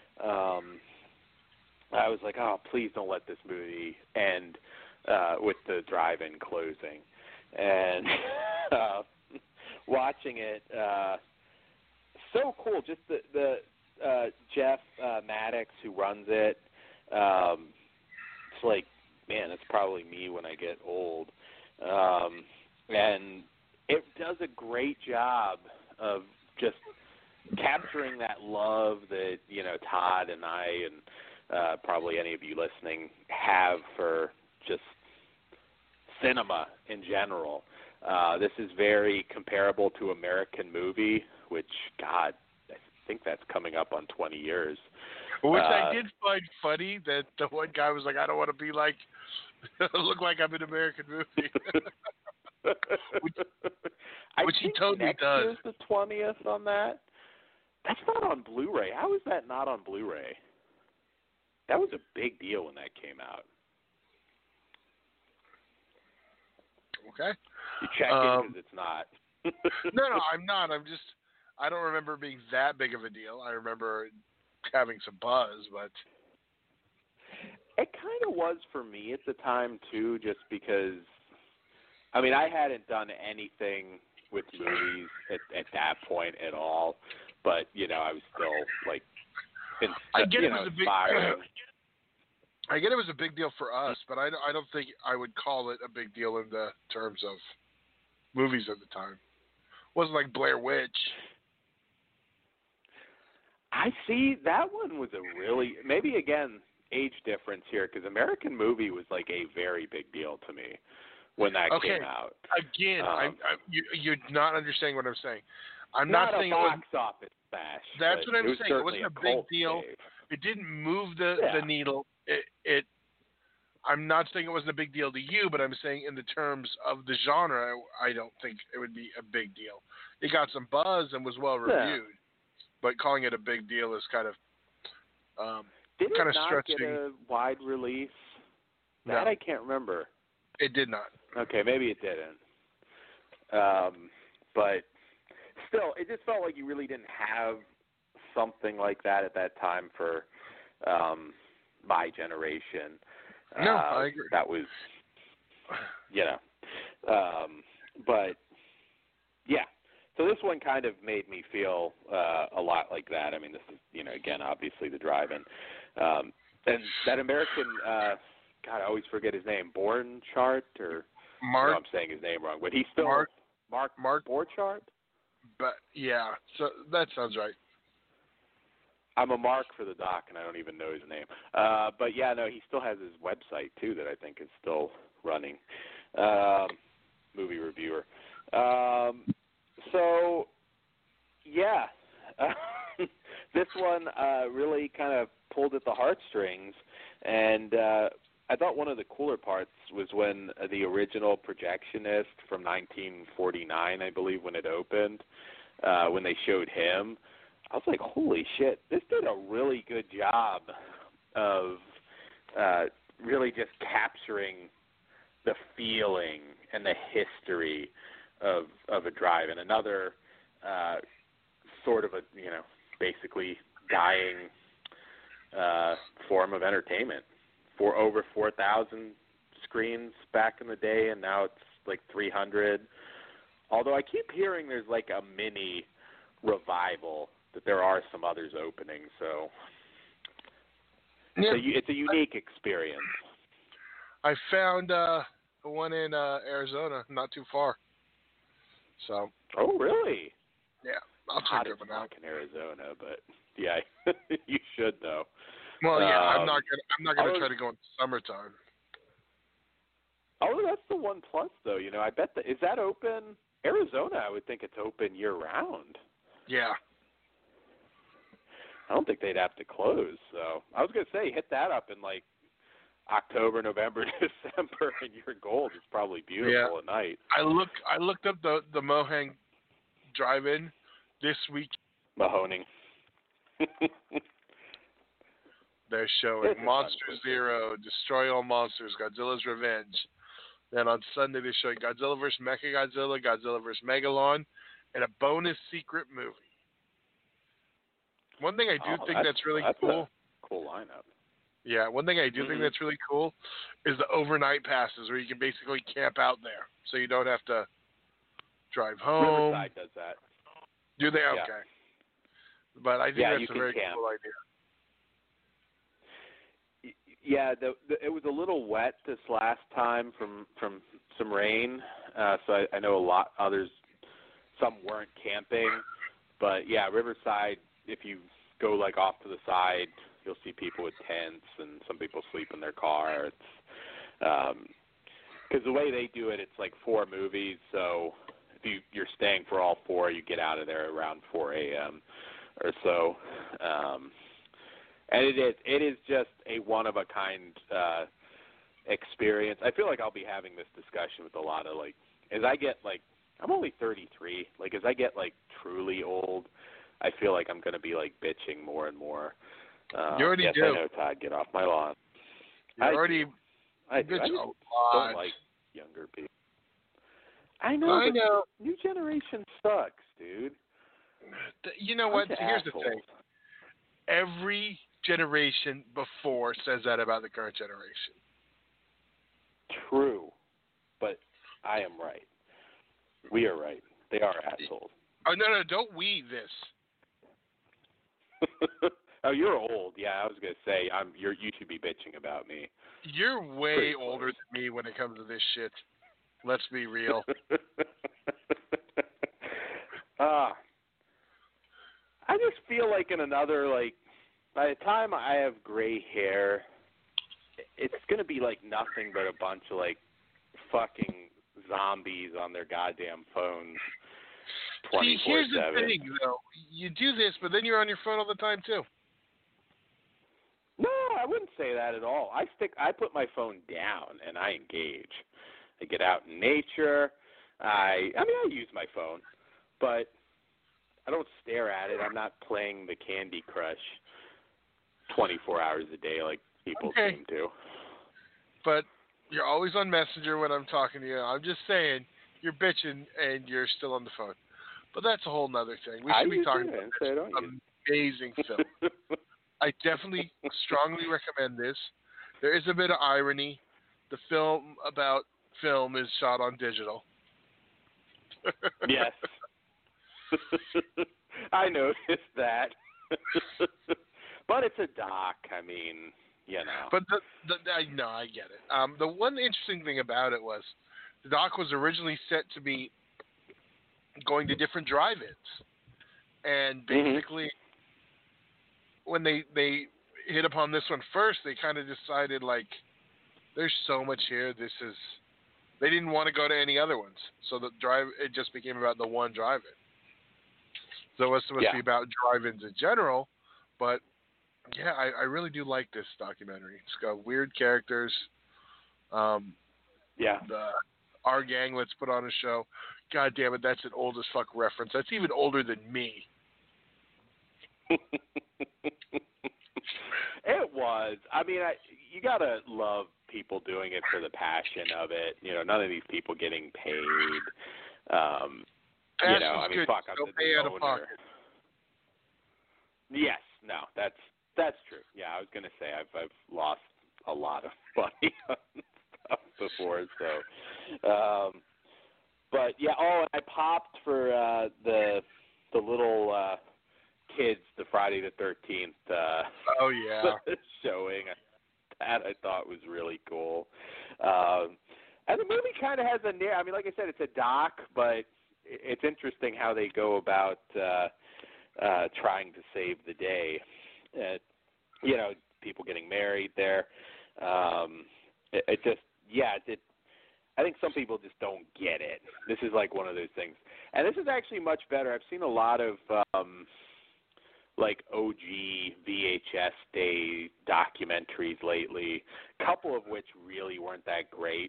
I was like, oh, please don't let this movie end with the drive-in closing. And watching it, so cool. Just the Jeff Maddox, who runs it, it's like, man, it's probably me when I get old. And it does a great job of just capturing that love that, you know, Todd and I and probably any of you listening have for just cinema in general. This is very comparable to American Movie, which, God, I think that's coming up on 20 years. Which I did find funny that the one guy was like, I don't want to be like, look like I'm in American Movie. which he totally does. The 20th on that? That's not on Blu-ray. How is that not on Blu-ray? That was a big deal when that came out. Okay. You check it because it's not. No, I'm not. I don't remember it being that big of a deal. I remember having some buzz, but it kind of was for me at the time too, just because, I mean, I hadn't done anything with movies at that point at all, but, you know, I was still, like, inspiring. I get it was a big deal for us, but I don't think I would call it a big deal in the terms of movies at the time. It wasn't like Blair Witch. I see. That one was a really, maybe again, age difference here, because American Movie was like a very big deal to me when that came out. Again, you're not understanding what I'm saying. I'm not saying a box office smash. That's what I'm saying. It wasn't a big deal. Save. It didn't move the needle. I'm not saying it wasn't a big deal to you, but I'm saying in the terms of the genre, I don't think it would be a big deal. It got some buzz and was well reviewed, but calling it a big deal is kind of Did it kind of not stretching. Get a wide release? That No. I can't remember. It did not. Okay, maybe it didn't. But still, it just felt like you really didn't have something like that at that time for my generation. No, I agree. That was, you know. But, yeah. So this one kind of made me feel a lot like that. I mean, this is, you know, again, obviously the drive-in. And that American, God, I always forget his name, Borchardt, or Mark. No, I'm saying his name wrong, but he's still Mark Borchardt. But yeah, so that sounds right. I'm a mark for the doc, and I don't even know his name. But yeah, no, he still has his website too that I think is still running. Movie reviewer. So yeah, this one really kind of pulled at the heartstrings, and I thought one of the cooler parts was when the original projectionist from 1949, I believe, when it opened, when they showed him. I was like, holy shit, this did a really good job of really just capturing the feeling and the history of a drive, and another sort of a, basically dying form of entertainment. For over 4,000 screens back in the day, and now it's like 300. Although I keep hearing there's like a mini revival, that there are some others opening, so it's a unique experience. I found one in Arizona, not too far. So. Oh, really? Yeah, I'll check it out. In Arizona, but yeah, you should though. Well, yeah, I'm not gonna try to go in summertime. Oh, that's the one plus though. I bet is that open? Arizona, I would think it's open year round. Yeah. I don't think they'd have to close. So I was gonna say hit that up in like October, November, December, and you're gold. It's probably beautiful at night. I looked up the Mohang Drive-In this week. Mahoning. They're showing Monster Zero, Destroy All Monsters, Godzilla's Revenge. Then on Sunday they're showing Godzilla vs. Mechagodzilla, Godzilla vs. Megalon, and a bonus secret movie. One thing I do think that's really cool. Cool lineup. Yeah, one thing I do think that's really cool is the overnight passes where you can basically camp out there, so you don't have to drive home. Riverside does that. Do they? Yeah. Okay. But I think that's a very cool idea. Yeah, it was a little wet this last time from some rain, so I know some weren't camping, but yeah, Riverside, if you go like off to the side, you'll see people with tents and some people sleep in their car. It's because the way they do it, it's like 4 movies, so if you're staying for all 4, you get out of there around 4 a.m. or so. And it is just a one-of-a-kind experience. I feel like I'll be having this discussion with a lot of, as I get, I'm only 33. As I get, truly old, I feel like I'm going to be, bitching more and more. You already do. I know, Todd. Get off my lawn. I already bitch a don't lot. like younger people. I know. New generation sucks, dude. You know what? Here's the thing. Every generation before says that about the current generation. True, but I am right. We are right. They are assholes. Oh no! Don't we this? Oh, you're old. Yeah, I was gonna say you should be bitching about me. You're way older than me when it comes to this shit. Let's be real. I just feel like in another by the time I have gray hair, it's going to be nothing but a bunch of fucking zombies on their goddamn phones 24/7. See, here's the thing, though. You do this, but then you're on your phone all the time, too. No, I wouldn't say that at all. I put my phone down and I engage. I get out in nature. I use my phone, but I don't stare at it. I'm not playing the Candy Crush 24 hours a day like people seem to. But you're always on Messenger when I'm talking to you. I'm just saying, you're bitching and you're still on the phone. But that's a whole nother thing. We should be talking about this amazing film. I definitely strongly recommend this. There is a bit of irony. The film about film is shot on digital. Yes. I noticed that. But it's a doc. I mean, But no, I get it. The one interesting thing about it was the doc was originally set to be going to different drive-ins. And basically, when they hit upon this one first, they kind of decided like, there's so much here. They didn't want to go to any other ones, so it just became about the one drive-in. So it was supposed to be about drive-ins in general, but yeah, I really do like this documentary. It's got weird characters. Our gang, let's put on a show. God damn it, that's an old as fuck reference. That's even older than me. It was. I mean, you gotta love people doing it for the passion of it. You know, none of these people getting paid. You know, I mean, good. fuck, I'm Don't the pay out of owner. pocket. Yes, no, that's true. Yeah, I was gonna say I've lost a lot of money on stuff before, so. But yeah, and I popped for the little kids, the Friday the 13th. Oh yeah. Showing that I thought was really cool. And the movie kind of has I mean, like I said, it's a doc, but it's interesting how they go about trying to save the day. You know, people getting married there. I think some people just don't get it. This is like one of those things. And this is actually much better. I've seen a lot of like OG VHS day documentaries lately, a couple of which really weren't that great.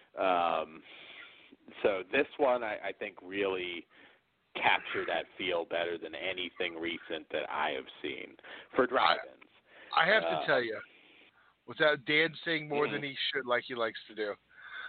So this one I think really captured that feel better than anything recent that I have seen for drive-ins. I have to tell you, without Dan saying more than he should, like he likes to do,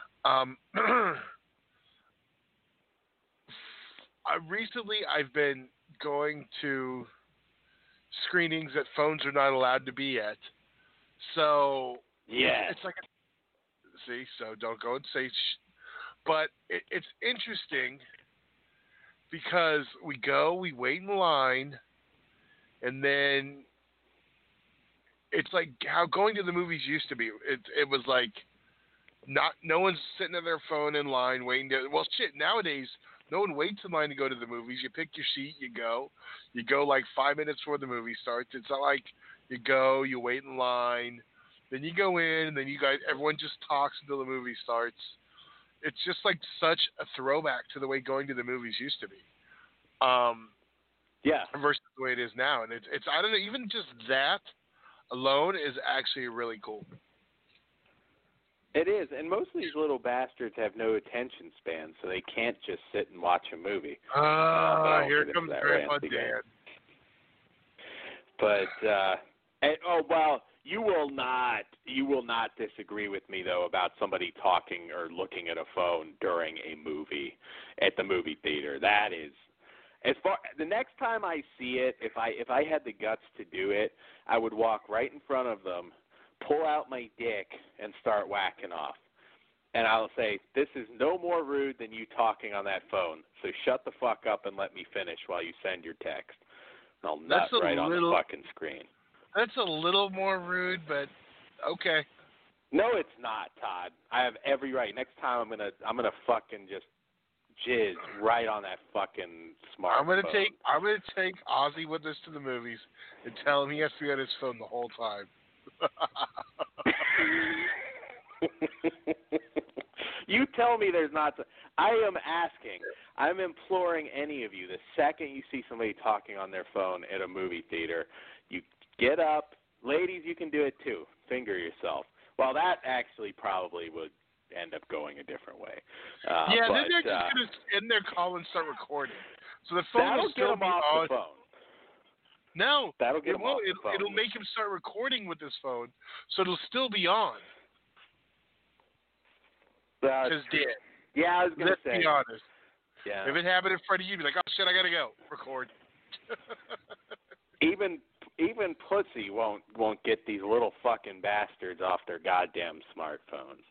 recently I've been going to screenings that phones are not allowed to be at. So it's like, so don't go and say but it's interesting because we wait in line, and then it's like how going to the movies used to be. It was like no one's sitting at their phone in line waiting to. Well, shit, nowadays no one waits in line to go to the movies. You pick your seat, you go like 5 minutes before the movie starts. It's not like you wait in line, then you go in, and then everyone just talks until the movie starts. It's just like such a throwback to the way going to the movies used to be. Versus the way it is now. And it's I don't know, even just that alone is actually really cool. It is, and most of these little bastards have no attention span, so they can't just sit and watch a movie. Here comes Grandpa Dan. But you will not disagree with me though about somebody talking or looking at a phone during a movie at the movie theater. That is, the next time I see it, if I had the guts to do it, I would walk right in front of them, pull out my dick, and start whacking off. And I'll say, this is no more rude than you talking on that phone, so shut the fuck up and let me finish while you send your text. And I'll nut right on the fucking screen. That's a little more rude, but okay. No, it's not, Todd. I have every right. Next time I'm gonna fucking just jizz right on that fucking smartphone. I'm gonna take Ozzy with us to the movies and tell him he has to be on his phone the whole time. You tell me there's not. I am asking. I'm imploring any of you. The second you see somebody talking on their phone at a movie theater, you get up. Ladies, you can do it too. Finger yourself. Well, that actually probably would end up going a different way. Then they're just going to end their call and start recording. So the phone will still be off on. The phone. No, that'll get him off the phone. It'll make him start recording with his phone, so it'll still be on. Just dead. Yeah, I was going to say. Let's be honest. Yeah. If it happened in front of you, you'd be like, oh shit, I got to go. Record. Even pussy won't get these little fucking bastards off their goddamn smartphones.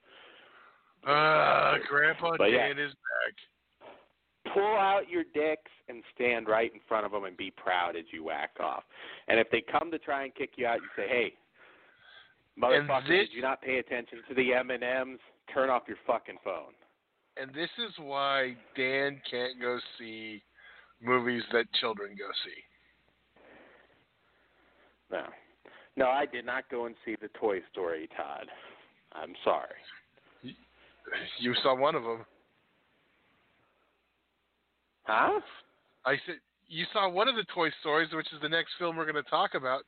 Grandpa Dan is back. Pull out your dicks and stand right in front of them and be proud as you whack off. And if they come to try and kick you out, you say, hey, motherfucker, did you not pay attention to the M&Ms? Turn off your fucking phone. And this is why Dan can't go see movies that children go see. No, I did not go and see the Toy Story, Todd. I'm sorry. You saw one of them. Huh? I said you saw one of the Toy Stories, which is the next film we're going to talk about.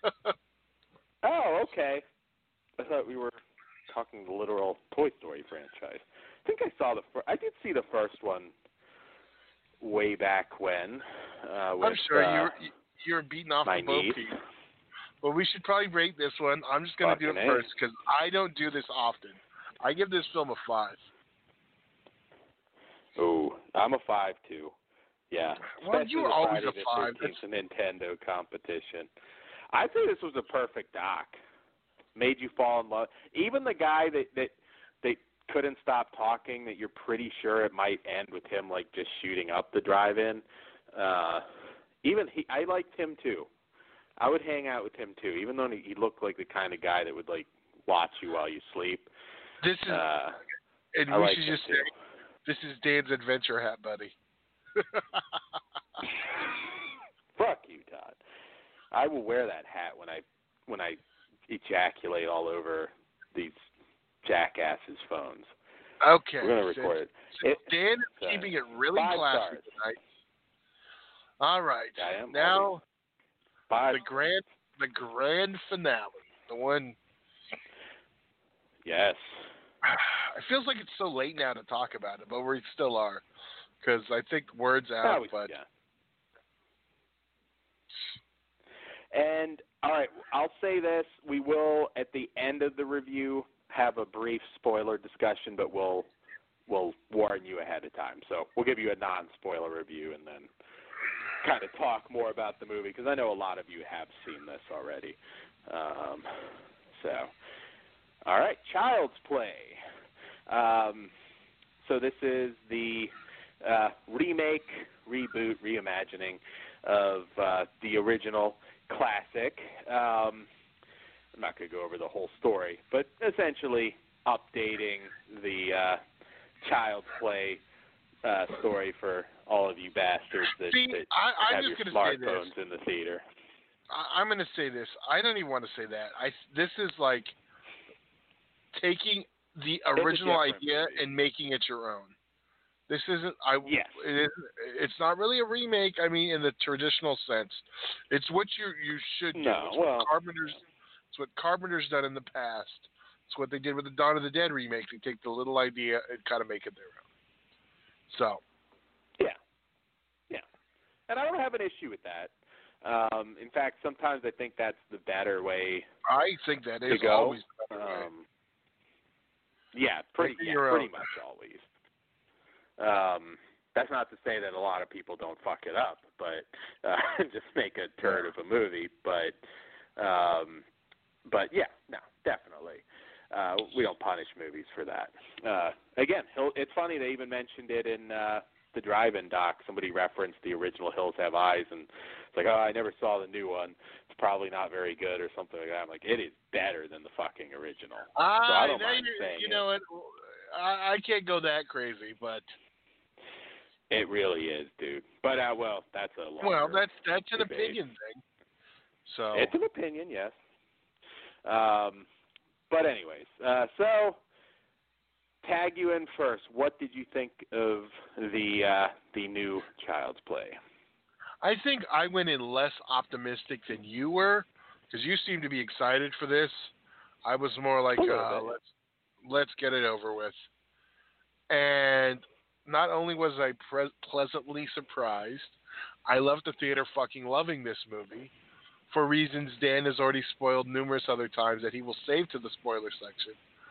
Oh, okay. I thought we were talking the literal Toy Story franchise. I think I saw I did see the first one way back when. With, I'm sure you're beating off my the Bo niece. Peep. But we should probably rate this one. I'm just going to do it Fucking first because I don't do this often. I give this film a 5. Oh, I'm a 5 too. Yeah. Well, you were always Friday a 5. the 13th Nintendo competition. I'd say this was a perfect doc. Made you fall in love. Even the guy that couldn't stop talking, that you're pretty sure it might end with him like just shooting up the drive-in. I liked him too. I would hang out with him too, even though he looked like the kind of guy that would like watch you while you sleep. This is, and I we liked should him just too. say, this is Dan's adventure hat, buddy. Fuck you, Todd. I will wear that hat when I ejaculate all over these jackasses' phones. Okay. We're gonna record it. Dan is keeping it really 5 classy stars. tonight. All right. I am. Now 5. the grand finale, the one. Yes. It feels like it's so late now to talk about it, but we still are, because I think word's out. But yeah. And all right, I'll say this: we will at the end of the review have a brief spoiler discussion, but we'll warn you ahead of time. So we'll give you a non-spoiler review and then kind of talk more about the movie, because I know a lot of you have seen this already. All right, Child's Play. So this is the remake, reboot, reimagining of the original classic. I'm not going to go over the whole story, but essentially updating the Child's Play story for all of you bastards that have your smartphones in the theater. I'm going to say this. I don't even want to say that. This is like taking the original idea and making it your own. This isn't. Yes. It's not really a remake. I mean, in the traditional sense, it's what you should do. No, It's what Carpenter's done in the past. It's what they did with the Dawn of the Dead remake. They take the little idea and kind of make it their own. So. Yeah. And I don't have an issue with that. In fact, sometimes I think that's the better way. I think that is go. Always the better way. Yeah, pretty much always. That's not to say that a lot of people don't fuck it up, but just make a turd of a movie. But yeah, no, definitely. We don't punish movies for that. Again, it's funny they even mentioned it in the drive-in doc. Somebody referenced the original Hills Have Eyes, and it's like, oh, I never saw the new one. It's probably not very good or something like that. I'm like, it is better than the fucking original. So I don't mind saying you know what? I can't go that crazy, but it really is, dude. But well, that's a that's an opinion thing. So it's an opinion, yes. But anyways, so tag you in first. What did you think of the new Child's Play? I think I went in less optimistic than you were, because you seemed to be excited for this. I was more like, let's get it over with. And not only was I pleasantly surprised, I left the theater fucking loving this movie for reasons Dan has already spoiled numerous other times that he will save to the spoiler section.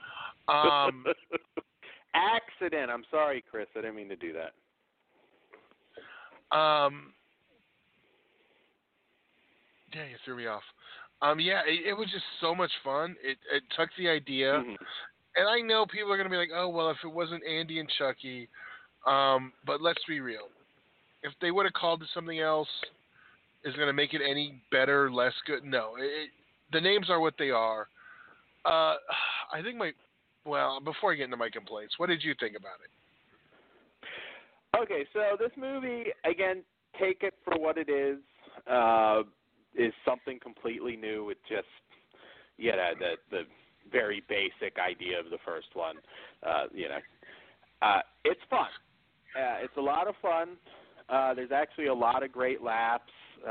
Accident. I'm sorry, Chris. I didn't mean to do that. Yeah, you threw me off. It was just so much fun. It took the idea, and I know people are going to be like, oh, well, if it wasn't Andy and Chucky, but let's be real. If they would have called it something else, is it going to make it any better, less good? No. The names are what they are. I think before I get into my complaints, what did you think about it? Okay, so this movie, again, take it for what it is. is something completely new with just the very basic idea of the first one. It's fun. It's a lot of fun. There's actually a lot of great laughs.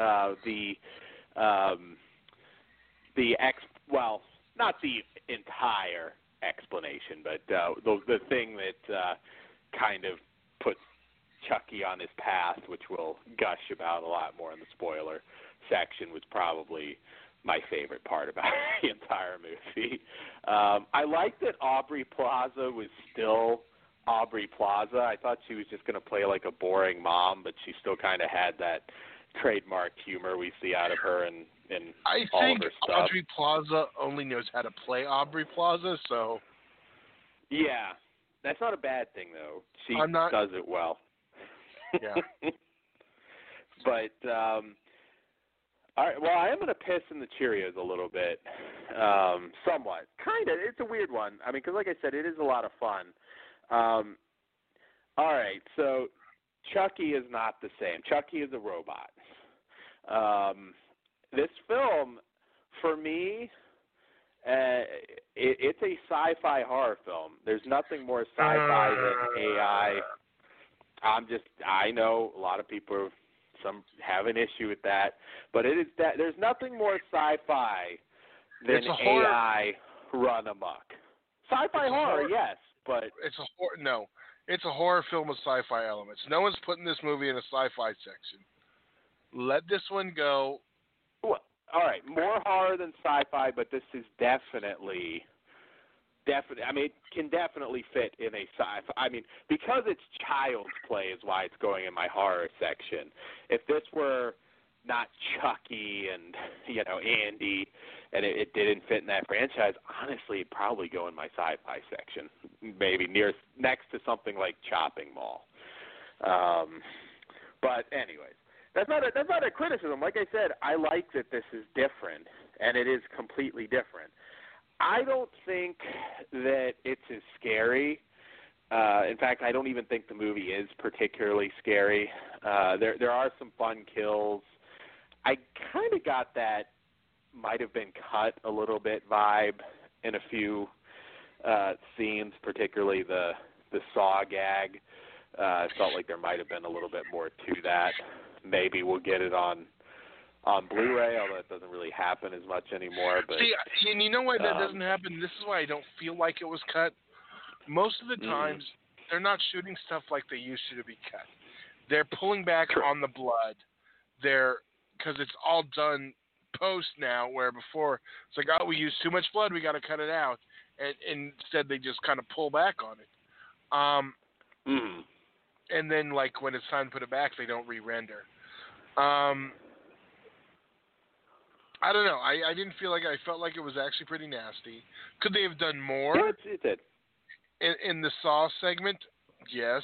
Not the entire explanation, but the thing that kind of puts Chucky on his path, which we'll gush about a lot more in the spoiler section, was probably my favorite part about the entire movie. I liked that Aubrey Plaza was still Aubrey Plaza. I thought she was just going to play like a boring mom, but she still kind of had that trademark humor we see out of her and all of her stuff. I think Aubrey Plaza only knows how to play Aubrey Plaza, so... Yeah. That's not a bad thing, though. She does it well. Yeah. But, all right, well, I am going to piss in the Cheerios a little bit, somewhat. Kind of. It's a weird one. I mean, because like I said, it is a lot of fun. All right, so Chucky is not the same. Chucky is a robot. This film, for me, it's a sci-fi horror film. There's nothing more sci-fi than AI. I know a lot of people have an issue with that, but it is that there's nothing more sci-fi than AI run amok. Sci-fi horror, yes, but it's a horror film with sci-fi elements. No one's putting this movie in a sci-fi section. Let this one go. Well, all right, more horror than sci-fi, but this is definitely. I mean, it can definitely fit in a sci-fi. I mean, because it's child's play is why it's going in my horror section. If this were not Chucky and Andy, and it didn't fit in that franchise, honestly, it'd probably go in my sci-fi section, maybe next to something like Chopping Mall. But anyways, that's not a criticism. Like I said, I like that this is different, and it is completely different. I don't think that it's as scary. In fact, I don't even think the movie is particularly scary. There are some fun kills. I kind of got that might have been cut a little bit vibe in a few scenes, particularly the saw gag. I felt like there might have been a little bit more to that. Maybe we'll get it on Blu-ray, although it doesn't really happen as much anymore. But see, and you know why that doesn't happen? This is why I don't feel like it was cut. Most of the times, they're not shooting stuff like they used to be cut. They're pulling back on the blood. Because it's all done post now, where before it's like, oh, we used too much blood, we got to cut it out. And instead, they just kind of pull back on it. And then, like, when it's time to put it back, they don't re-render. I don't know. I didn't feel like I felt like it was actually pretty nasty. Could they have done more? Yeah, it did. In the Saw segment, yes.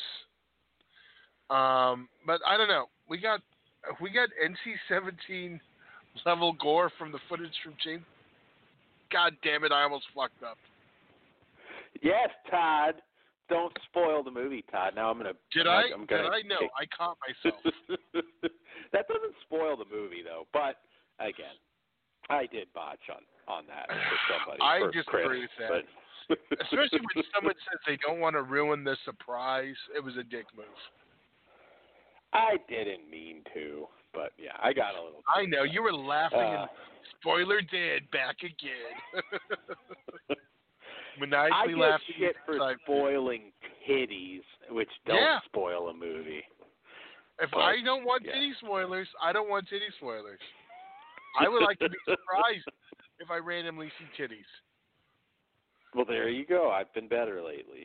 But I don't know. We got NC-17 level gore from the footage from James. God damn it! I almost fucked up. Yes, Todd. Don't spoil the movie, Todd. Now I'm gonna. Did I? No, I caught myself. That doesn't spoil the movie, though. But again, I did botch on that for somebody. I for disagree with that. Especially when someone says they don't want to ruin the surprise. It was a dick move. I didn't mean to, but yeah, I got a little. I know you were laughing. And spoiler dead back again. Maniacally I laughing. get shit for spoiling titties, which don't spoil a movie. If I don't want titty spoilers, I don't want titty spoilers. I would like to be surprised if I randomly see titties. Well, there you go. I've been better lately.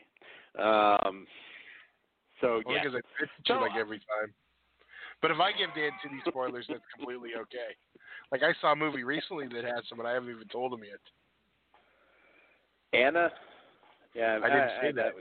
Because I pitch you like every time. But if I give Dan titty spoilers, that's completely okay. Like I saw a movie recently that had some, and I haven't even told him yet. Anna? Yeah, I didn't say that.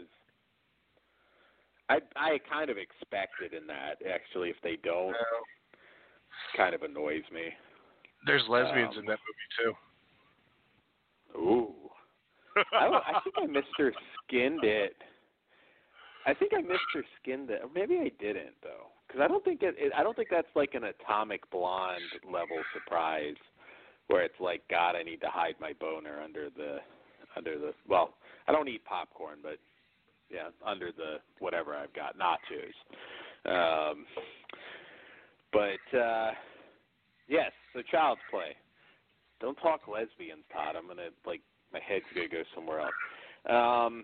I kind of expected in that, actually, if they don't. Kind of annoys me. There's lesbians in that movie, too. Ooh. I think I Mr. Skinned it. Or maybe I didn't, though. because I don't think I don't think that's like an Atomic Blonde level surprise where it's like, God, I need to hide my boner under the. Well, I don't eat popcorn, but yeah, under the whatever I've got, nachos. Yes, so Child's Play. Don't talk lesbians, Todd. I'm gonna my head's gonna go somewhere else.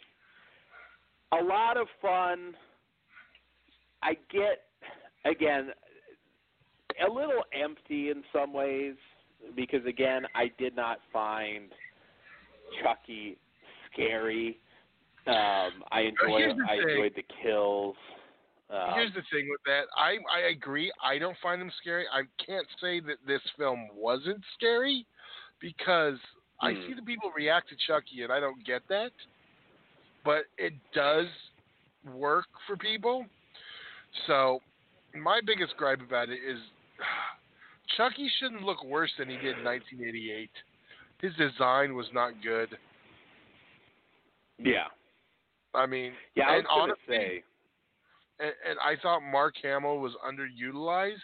A lot of fun. I get, again, a little empty in some ways because, again, I did not find Chucky scary. I enjoyed the kills. Here's the thing with that. I agree. I don't find them scary. I can't say that this film wasn't scary because I see the people react to Chucky, and I don't get that. But it does work for people. So my biggest gripe about it is Chucky shouldn't look worse than he did in 1988. His design was not good. Yeah. I mean, yeah, I was honestly, say. And I thought Mark Hamill was underutilized.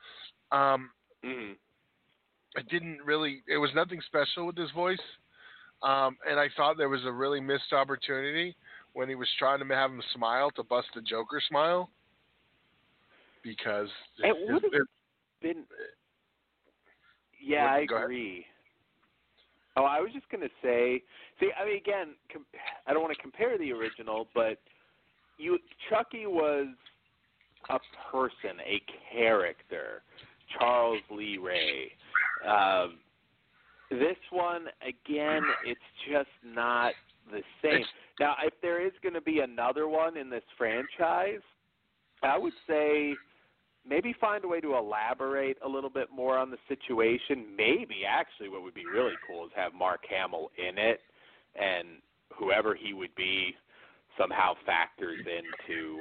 It was nothing special with his voice. And I thought there was a really missed opportunity when he was trying to have him smile to bust the Joker smile. Because it would have been. Yeah, I agree. Oh, I was just going to say, I mean, again, I don't want to compare the original, but Chucky was a person, a character, Charles Lee Ray. This one, again, it's just not the same. Now, if there is going to be another one in this franchise, I would say maybe find a way to elaborate a little bit more on the situation. Maybe, actually, what would be really cool is have Mark Hamill in it, and whoever he would be somehow factors into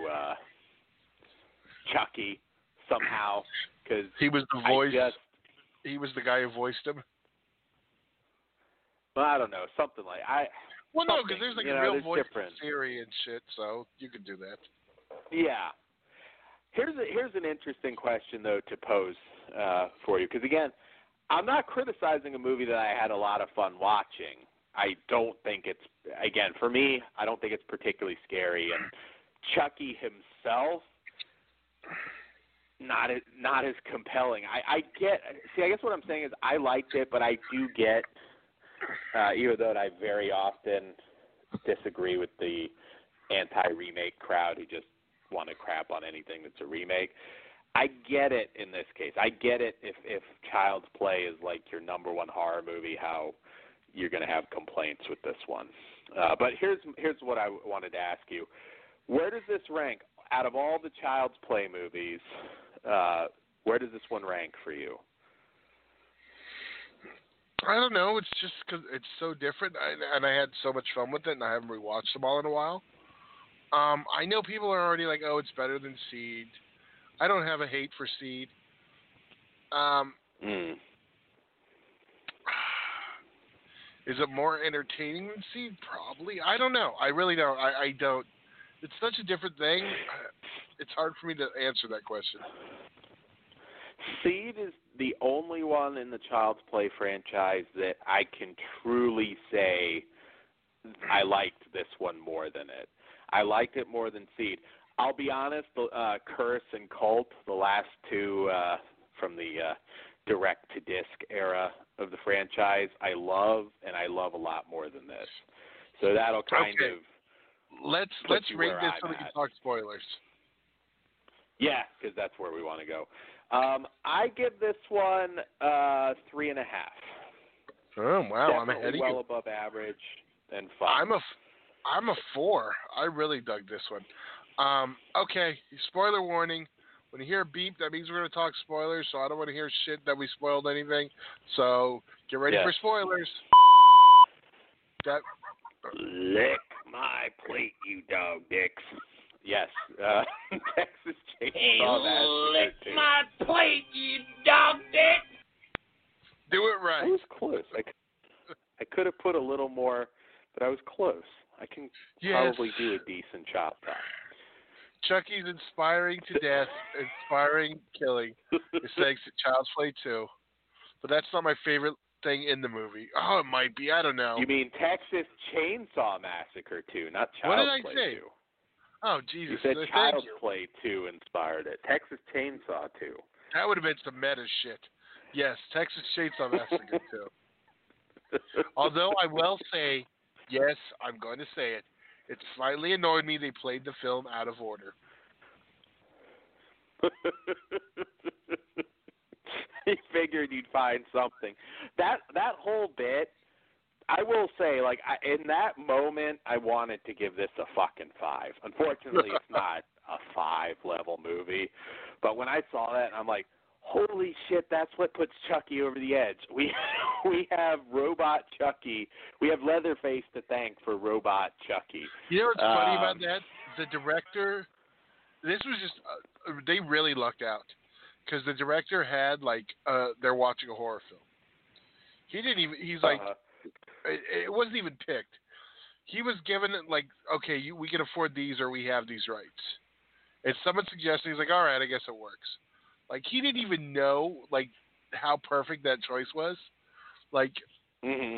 Chucky somehow, because he was the voice. He was the guy who voiced him. Well, I don't know, something like Well, no, because there's a real voice different theory and shit, so you could do that. Yeah. Here's an interesting question though to pose for you, because again, I'm not criticizing a movie that I had a lot of fun watching. I don't think it's, again, for me, I don't think it's particularly scary. And Chucky himself, not as compelling. I guess what I'm saying is I liked it, but I do get, even though I very often disagree with the anti-remake crowd who just want to crap on anything that's a remake, I get it in this case. I get it if Child's Play is like your number one horror movie, how you're going to have complaints with this one. But here's what I wanted to ask you. Where does this rank? Out of all the Child's Play movies, where does this one rank for you? I don't know. It's just because it's so different, and I had so much fun with it, and I haven't rewatched them all in a while. I know people are already like, oh, it's better than Seed. I don't have a hate for Seed. Is it more entertaining than Seed? Probably. I don't know. I really don't. I don't. It's such a different thing. It's hard for me to answer that question. Seed is the only one in the Child's Play franchise that I can truly say I liked this one more than it. I liked it more than Seed. I'll be honest, Curse and Cult, the last two from the direct-to-disc era of the franchise, I love a lot more than this. So that'll kind of let's rate this so we can talk spoilers. Yeah, because that's where we want to go. I give this one 3.5. Oh wow, Definitely I'm ahead of you. Well above average and fun. I'm a 4. I really dug this one. Okay, spoiler warning. When you hear a beep, that means we're going to talk spoilers, so I don't want to hear shit that we spoiled anything. So get ready for spoilers. Lick my plate, you dog dicks. Yes, Texas Chainsaw Massacre. Lick my plate, you dog dick. Do it right. I was close. I could have put a little more, but I was close. I can probably do a decent job. Chucky's inspiring to death, inspiring killing. It's thanks to Child's Play 2. But that's not my favorite thing in the movie. Oh, it might be. I don't know. You mean Texas Chainsaw Massacre 2, not What did Child's I Play say? 2. Oh, Jesus. You said Thank Child's you. Play 2 inspired it. Texas Chainsaw 2. That would have been some meta shit. Yes, Texas Chainsaw Massacre 2. Although I will say, yes, I'm going to say it. It slightly annoyed me they played the film out of order. He figured you'd find something. That whole bit, I will say, like, in that moment, I wanted to give this a fucking 5. Unfortunately, it's not a 5-level movie. But when I saw that, I'm like, holy shit, that's what puts Chucky over the edge. We have Robot Chucky. We have Leatherface to thank for Robot Chucky. You know what's funny about that? The director, this was just, they really lucked out. Because the director had, like, they're watching a horror film. He didn't even, he's like, it wasn't even picked. He was given it, like, okay, we can afford these or we have these rights. And someone suggested, he's like, all right, I guess it works. Like, he didn't even know, like, how perfect that choice was. Like, I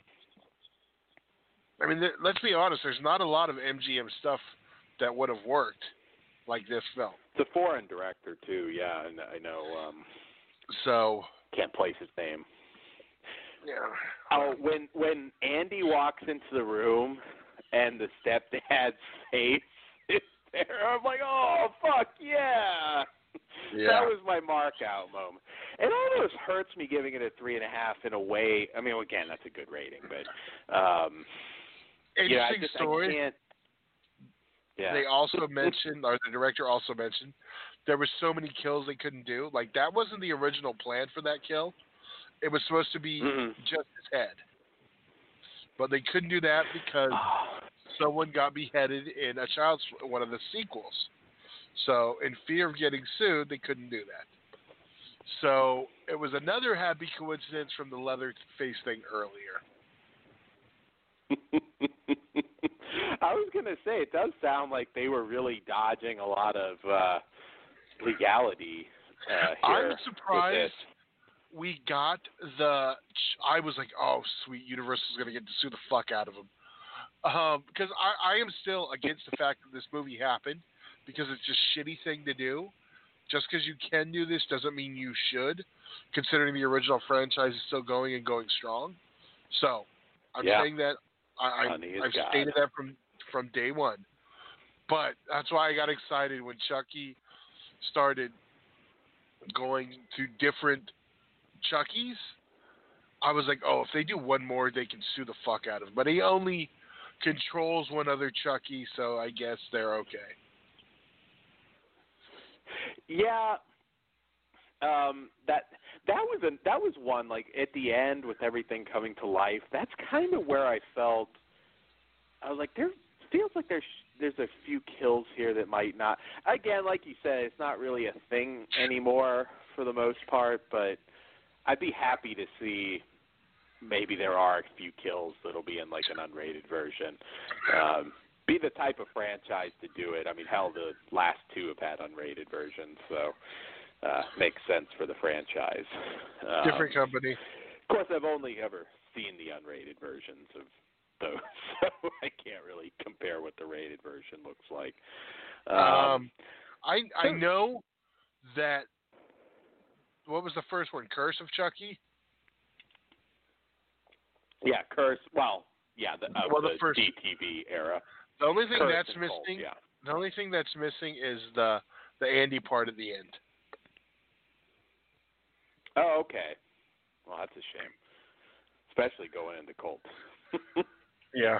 mean, let's be honest, there's not a lot of MGM stuff that would have worked like this film. It's a foreign director, too, yeah, and I know. So. Can't place his name. Yeah. Oh, when Andy walks into the room and the stepdad's face is there, I'm like, oh, fuck, yeah. That was my mark out moment. It almost hurts me giving it a 3.5 in a way. I mean, again, that's a good rating, but interesting story. I can't. Yeah. They also mentioned, or the director also mentioned, there were so many kills they couldn't do. Like, that wasn't the original plan for that kill. It was supposed to be just his head. But they couldn't do that because someone got beheaded in one of the sequels. So, in fear of getting sued, they couldn't do that. So, it was another happy coincidence from the Leatherface thing earlier. I was going to say, it does sound like they were really dodging a lot of legality here. I'm surprised we got I was like, oh, sweet, Universal's going to get to sue the fuck out of them. Because I am still against the fact that this movie happened, because it's just a shitty thing to do. Just because you can do this doesn't mean you should, considering the original franchise is still going and going strong. So, I'm saying that I've stated that from day one. But that's why I got excited when Chucky started going to different Chuckies. I was like, oh, if they do one more, they can sue the fuck out of him. But he only controls one other Chucky, so I guess they're okay. Yeah, that was one, like, at the end with everything coming to life. That's kind of where I felt. I was like, there feels like there's a few kills here that might not. Again, like you said, it's not really a thing anymore for the most part. But I'd be happy to see maybe there are a few kills that'll be in, like, an unrated version. Be the type of franchise to do it. I mean, hell, the last two have had unrated versions, so makes sense for the franchise. Different company. Of course, I've only ever seen the unrated versions of those, so I can't really compare what the rated version looks like. I know that. What was the first one? Curse of Chucky? Yeah, Curse. Well, yeah, the first DTV era. The only thing Curse that's and missing. Cult, yeah. The only thing that's missing is the Andy part at the end. Oh, okay. Well, that's a shame, especially going into Cult. Yeah.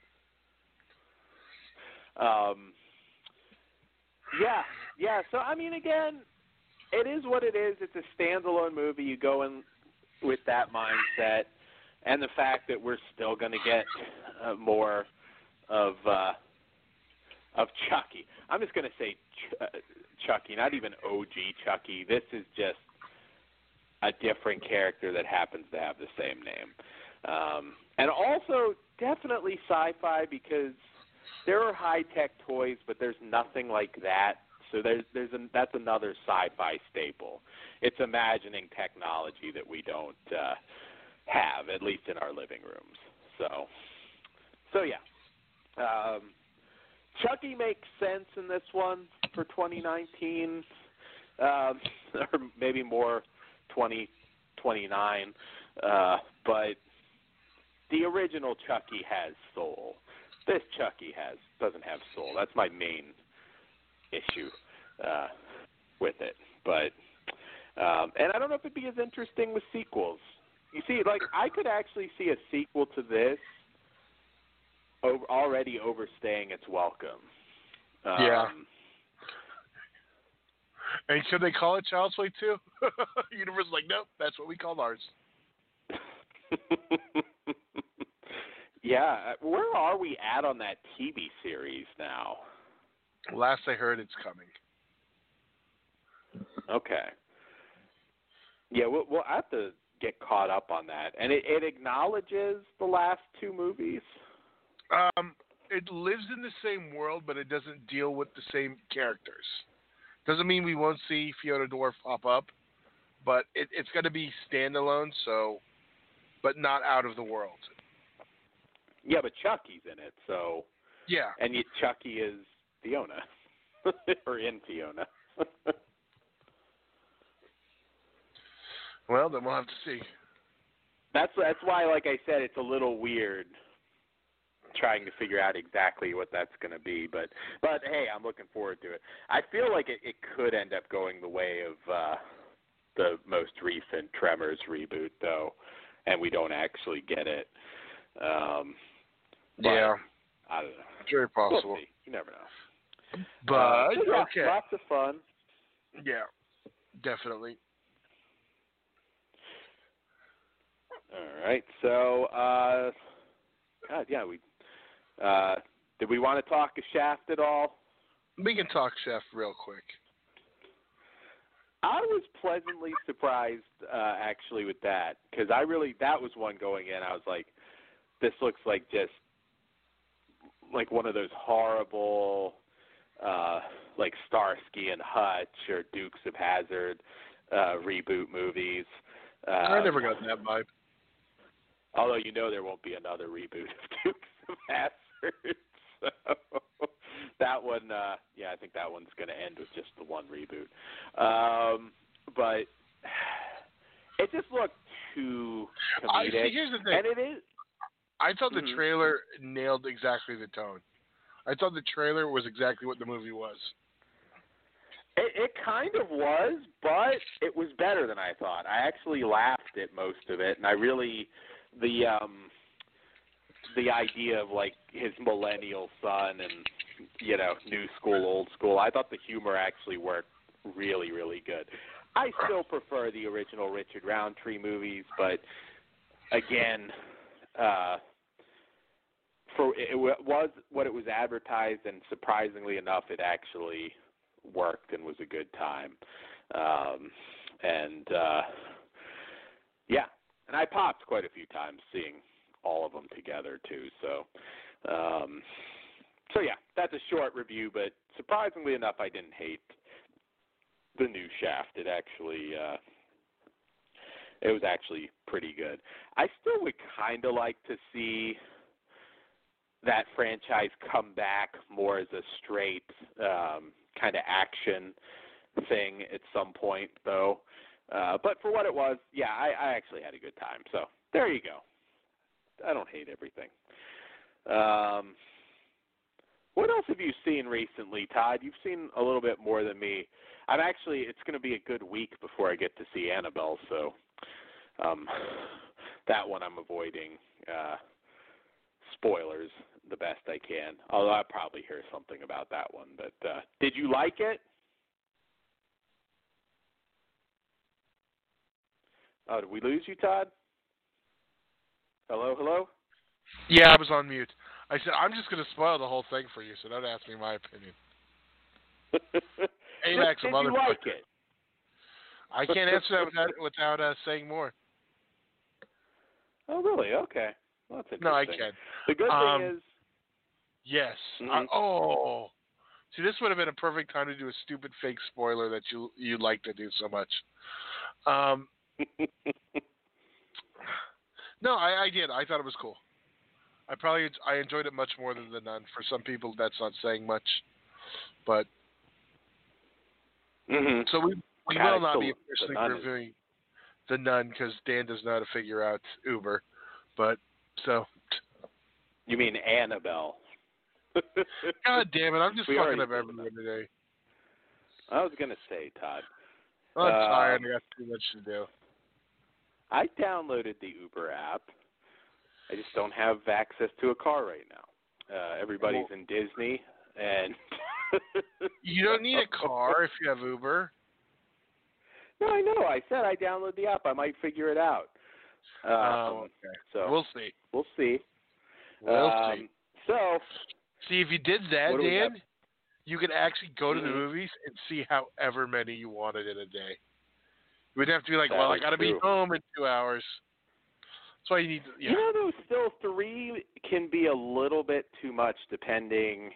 Yeah. So, I mean, again, it is what it is. It's a standalone movie. You go in with that mindset, and the fact that we're still going to get more of Chucky. I'm just going to say Chucky, not even OG Chucky. This is just a different character that happens to have the same name. And also definitely sci-fi, because there are high-tech toys, but there's nothing like that. So that's another sci-fi staple. It's imagining technology that we don't have, at least in our living rooms. So yeah. Chucky makes sense in this one for 2019, or maybe more 2029. But the original Chucky has soul. This Chucky doesn't have soul. That's my main issue with it. But and I don't know if it'd be as interesting with sequels. You see, like, I could actually see a sequel to this already overstaying its welcome. Yeah. And should they call it Child's Play 2? Universal's like, nope, that's what we called ours. Yeah. Where are we at on that TV series now? Last I heard, it's coming. Okay. Yeah, we'll have to get caught up on that. And it acknowledges the last two movies? It lives in the same world, but it doesn't deal with the same characters. Doesn't mean we won't see Fiona Dwarf pop up, but it's going to be standalone, so, but not out of the world. Yeah, but Chucky's in it, so. Yeah. And yet Chucky is Fiona, or in Fiona. Well, then we'll have to see. That's why, like I said, it's a little weird trying to figure out exactly what that's going to be. But hey, I'm looking forward to it. I feel like it could end up going the way of the most recent Tremors reboot, though, and we don't actually get it. Yeah. I don't know. Very possible. We'll see. You never know. But, yeah, okay. Lots of fun. Yeah, definitely. All right. So, God, yeah, did we want to talk a Shaft at all? We can talk Shaft real quick. I was pleasantly surprised, actually, with that, because that was one going in. I was like, this looks like just like one of those horrible, like Starsky and Hutch or Dukes of Hazzard reboot movies. I never got that vibe. Although there won't be another reboot of Dukes of Hazzard. So that one, I think that one's going to end with just the one reboot. But it just looked too comedic. Here's the thing. And it is. I thought the trailer nailed exactly the tone. I thought the trailer was exactly what the movie was. It kind of was, but it was better than I thought. I actually laughed at most of it, and I really the idea of like his millennial son and new school, old school. I thought the humor actually worked really, really good. I still prefer the original Richard Roundtree movies, but again, it was what it was advertised, and surprisingly enough, it actually worked and was a good time. And I popped quite a few times seeing all of them together too. So yeah, that's a short review, but surprisingly enough, I didn't hate the new Shaft. It actually, it was actually pretty good. I still would kind of like to see that franchise come back more as a straight kind of action thing at some point, though. But for what it was, yeah, I actually had a good time. So there you go. I don't hate everything. What else have you seen recently, Todd? You've seen a little bit more than me. It's going to be a good week before I get to see Annabelle, so that one I'm avoiding spoilers the best I can. Although I'll probably hear something about that one. But did you like it? Oh, did we lose you, Todd? Hello? Yeah, I was on mute. I said, I'm just going to spoil the whole thing for you, so don't ask me my opinion. AMAX, did you like it? I can't answer that without saying more. Oh, really? Okay. Well, that's interesting. No, I can. The good thing is... Yes. Mhm. See, this would have been a perfect time to do a stupid fake spoiler that you like to do so much. No, I did. I thought it was cool. I enjoyed it much more than The Nun. For some people, that's not saying much, but so we will not be officially reviewing The Nun because Dan does know how to figure out Uber, but so. You mean Annabelle? God damn it! I'm just fucking up everyone today. I was gonna say, Todd. I'm tired. I got too much to do. I downloaded the Uber app. I just don't have access to a car right now. Everybody's in Disney, and you don't need a car if you have Uber. No, I know. I said I download the app. I might figure it out. Okay. So we'll see. We'll see. So, see if you did that, Dan, you could actually go to the movies and see however many you wanted in a day. You would have to be like, I got to be home in 2 hours. That's why you need to. Yeah. You know, though, still 3 can be a little bit too much depending.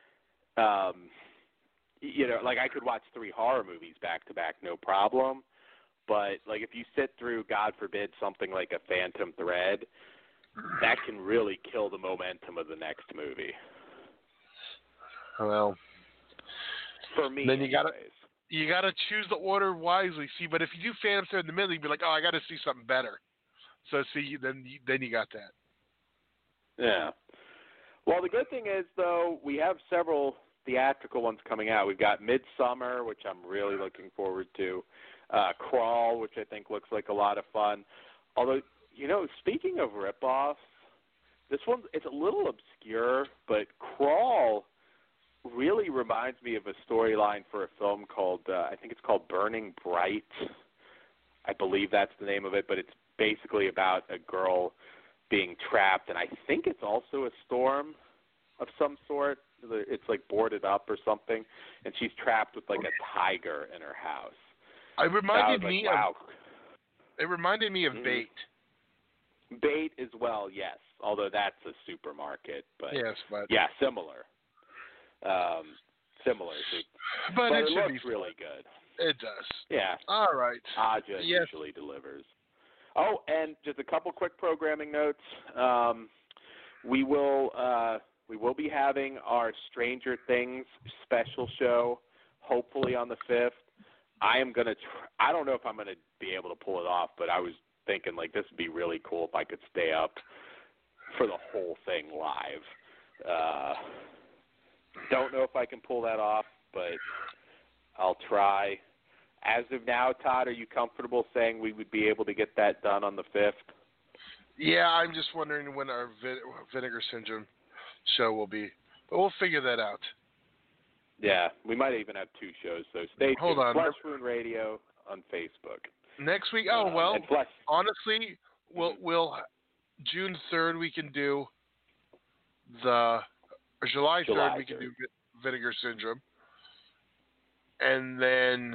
You know, like I could watch 3 horror movies back to back, no problem. But like if you sit through, God forbid, something like a Phantom Thread, that can really kill the momentum of the next movie. Well, for me, then you gotta choose the order wisely. See, but if you do Phantom Thread in the middle, you'd be like, I got to see something better. So see, then you got that. Yeah. Well, the good thing is though, we have several theatrical ones coming out. We've got Midsummer, which I'm really looking forward to. Crawl, which I think looks like a lot of fun. Although, you know, speaking of ripoffs, this one, it's a little obscure, but Crawl really reminds me of a storyline for a film called, I think it's called Burning Bright. I believe that's the name of it, but it's basically about a girl being trapped, and I think it's also a storm of some sort. It's like boarded up or something, and she's trapped with like a tiger in her house. It reminded me of Bait. Bait as well, yes. Although that's a supermarket, but yes, but yeah, similar. Similar. But it looks really good. It does. Yeah. All right. Aja usually delivers. Oh, and just a couple quick programming notes. We will be having our Stranger Things special show, hopefully on the 5th. I am gonna. I don't know if I'm gonna be able to pull it off, but I was thinking like this would be really cool if I could stay up for the whole thing live. Don't know if I can pull that off, but I'll try. As of now, Todd, are you comfortable saying we would be able to get that done on the 5th? Yeah, I'm just wondering when our Vinegar Syndrome show will be. But we'll figure that out. Yeah, we might even have 2 shows, so stay tuned. Hold on. Flesh Wound Radio on Facebook. Next week? Honestly, we'll June 3rd we can do or July 3rd we can do Vinegar Syndrome. And then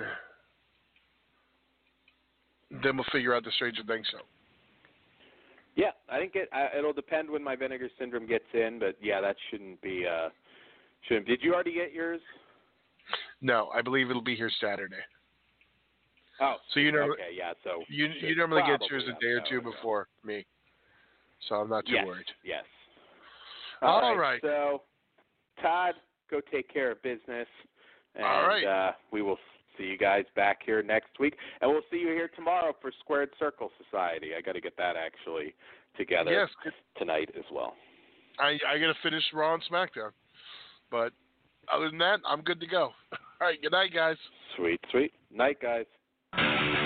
we'll figure out the Stranger Things show. Yeah, I think it'll depend when my Vinegar Syndrome gets in, but yeah, that shouldn't be. Did you already get yours? No, I believe it'll be here Saturday. Oh, so you know, okay, yeah. So you normally get yours a day or 2 before me, so I'm not too worried. Yes. All right. So, Todd, go take care of business, and we will see you guys back here next week, and we'll see you here tomorrow for Squared Circle Society. I got to get that actually together tonight as well. I got to finish Raw and SmackDown, but other than that, I'm good to go. All right, good night, guys. Sweet. Night, guys.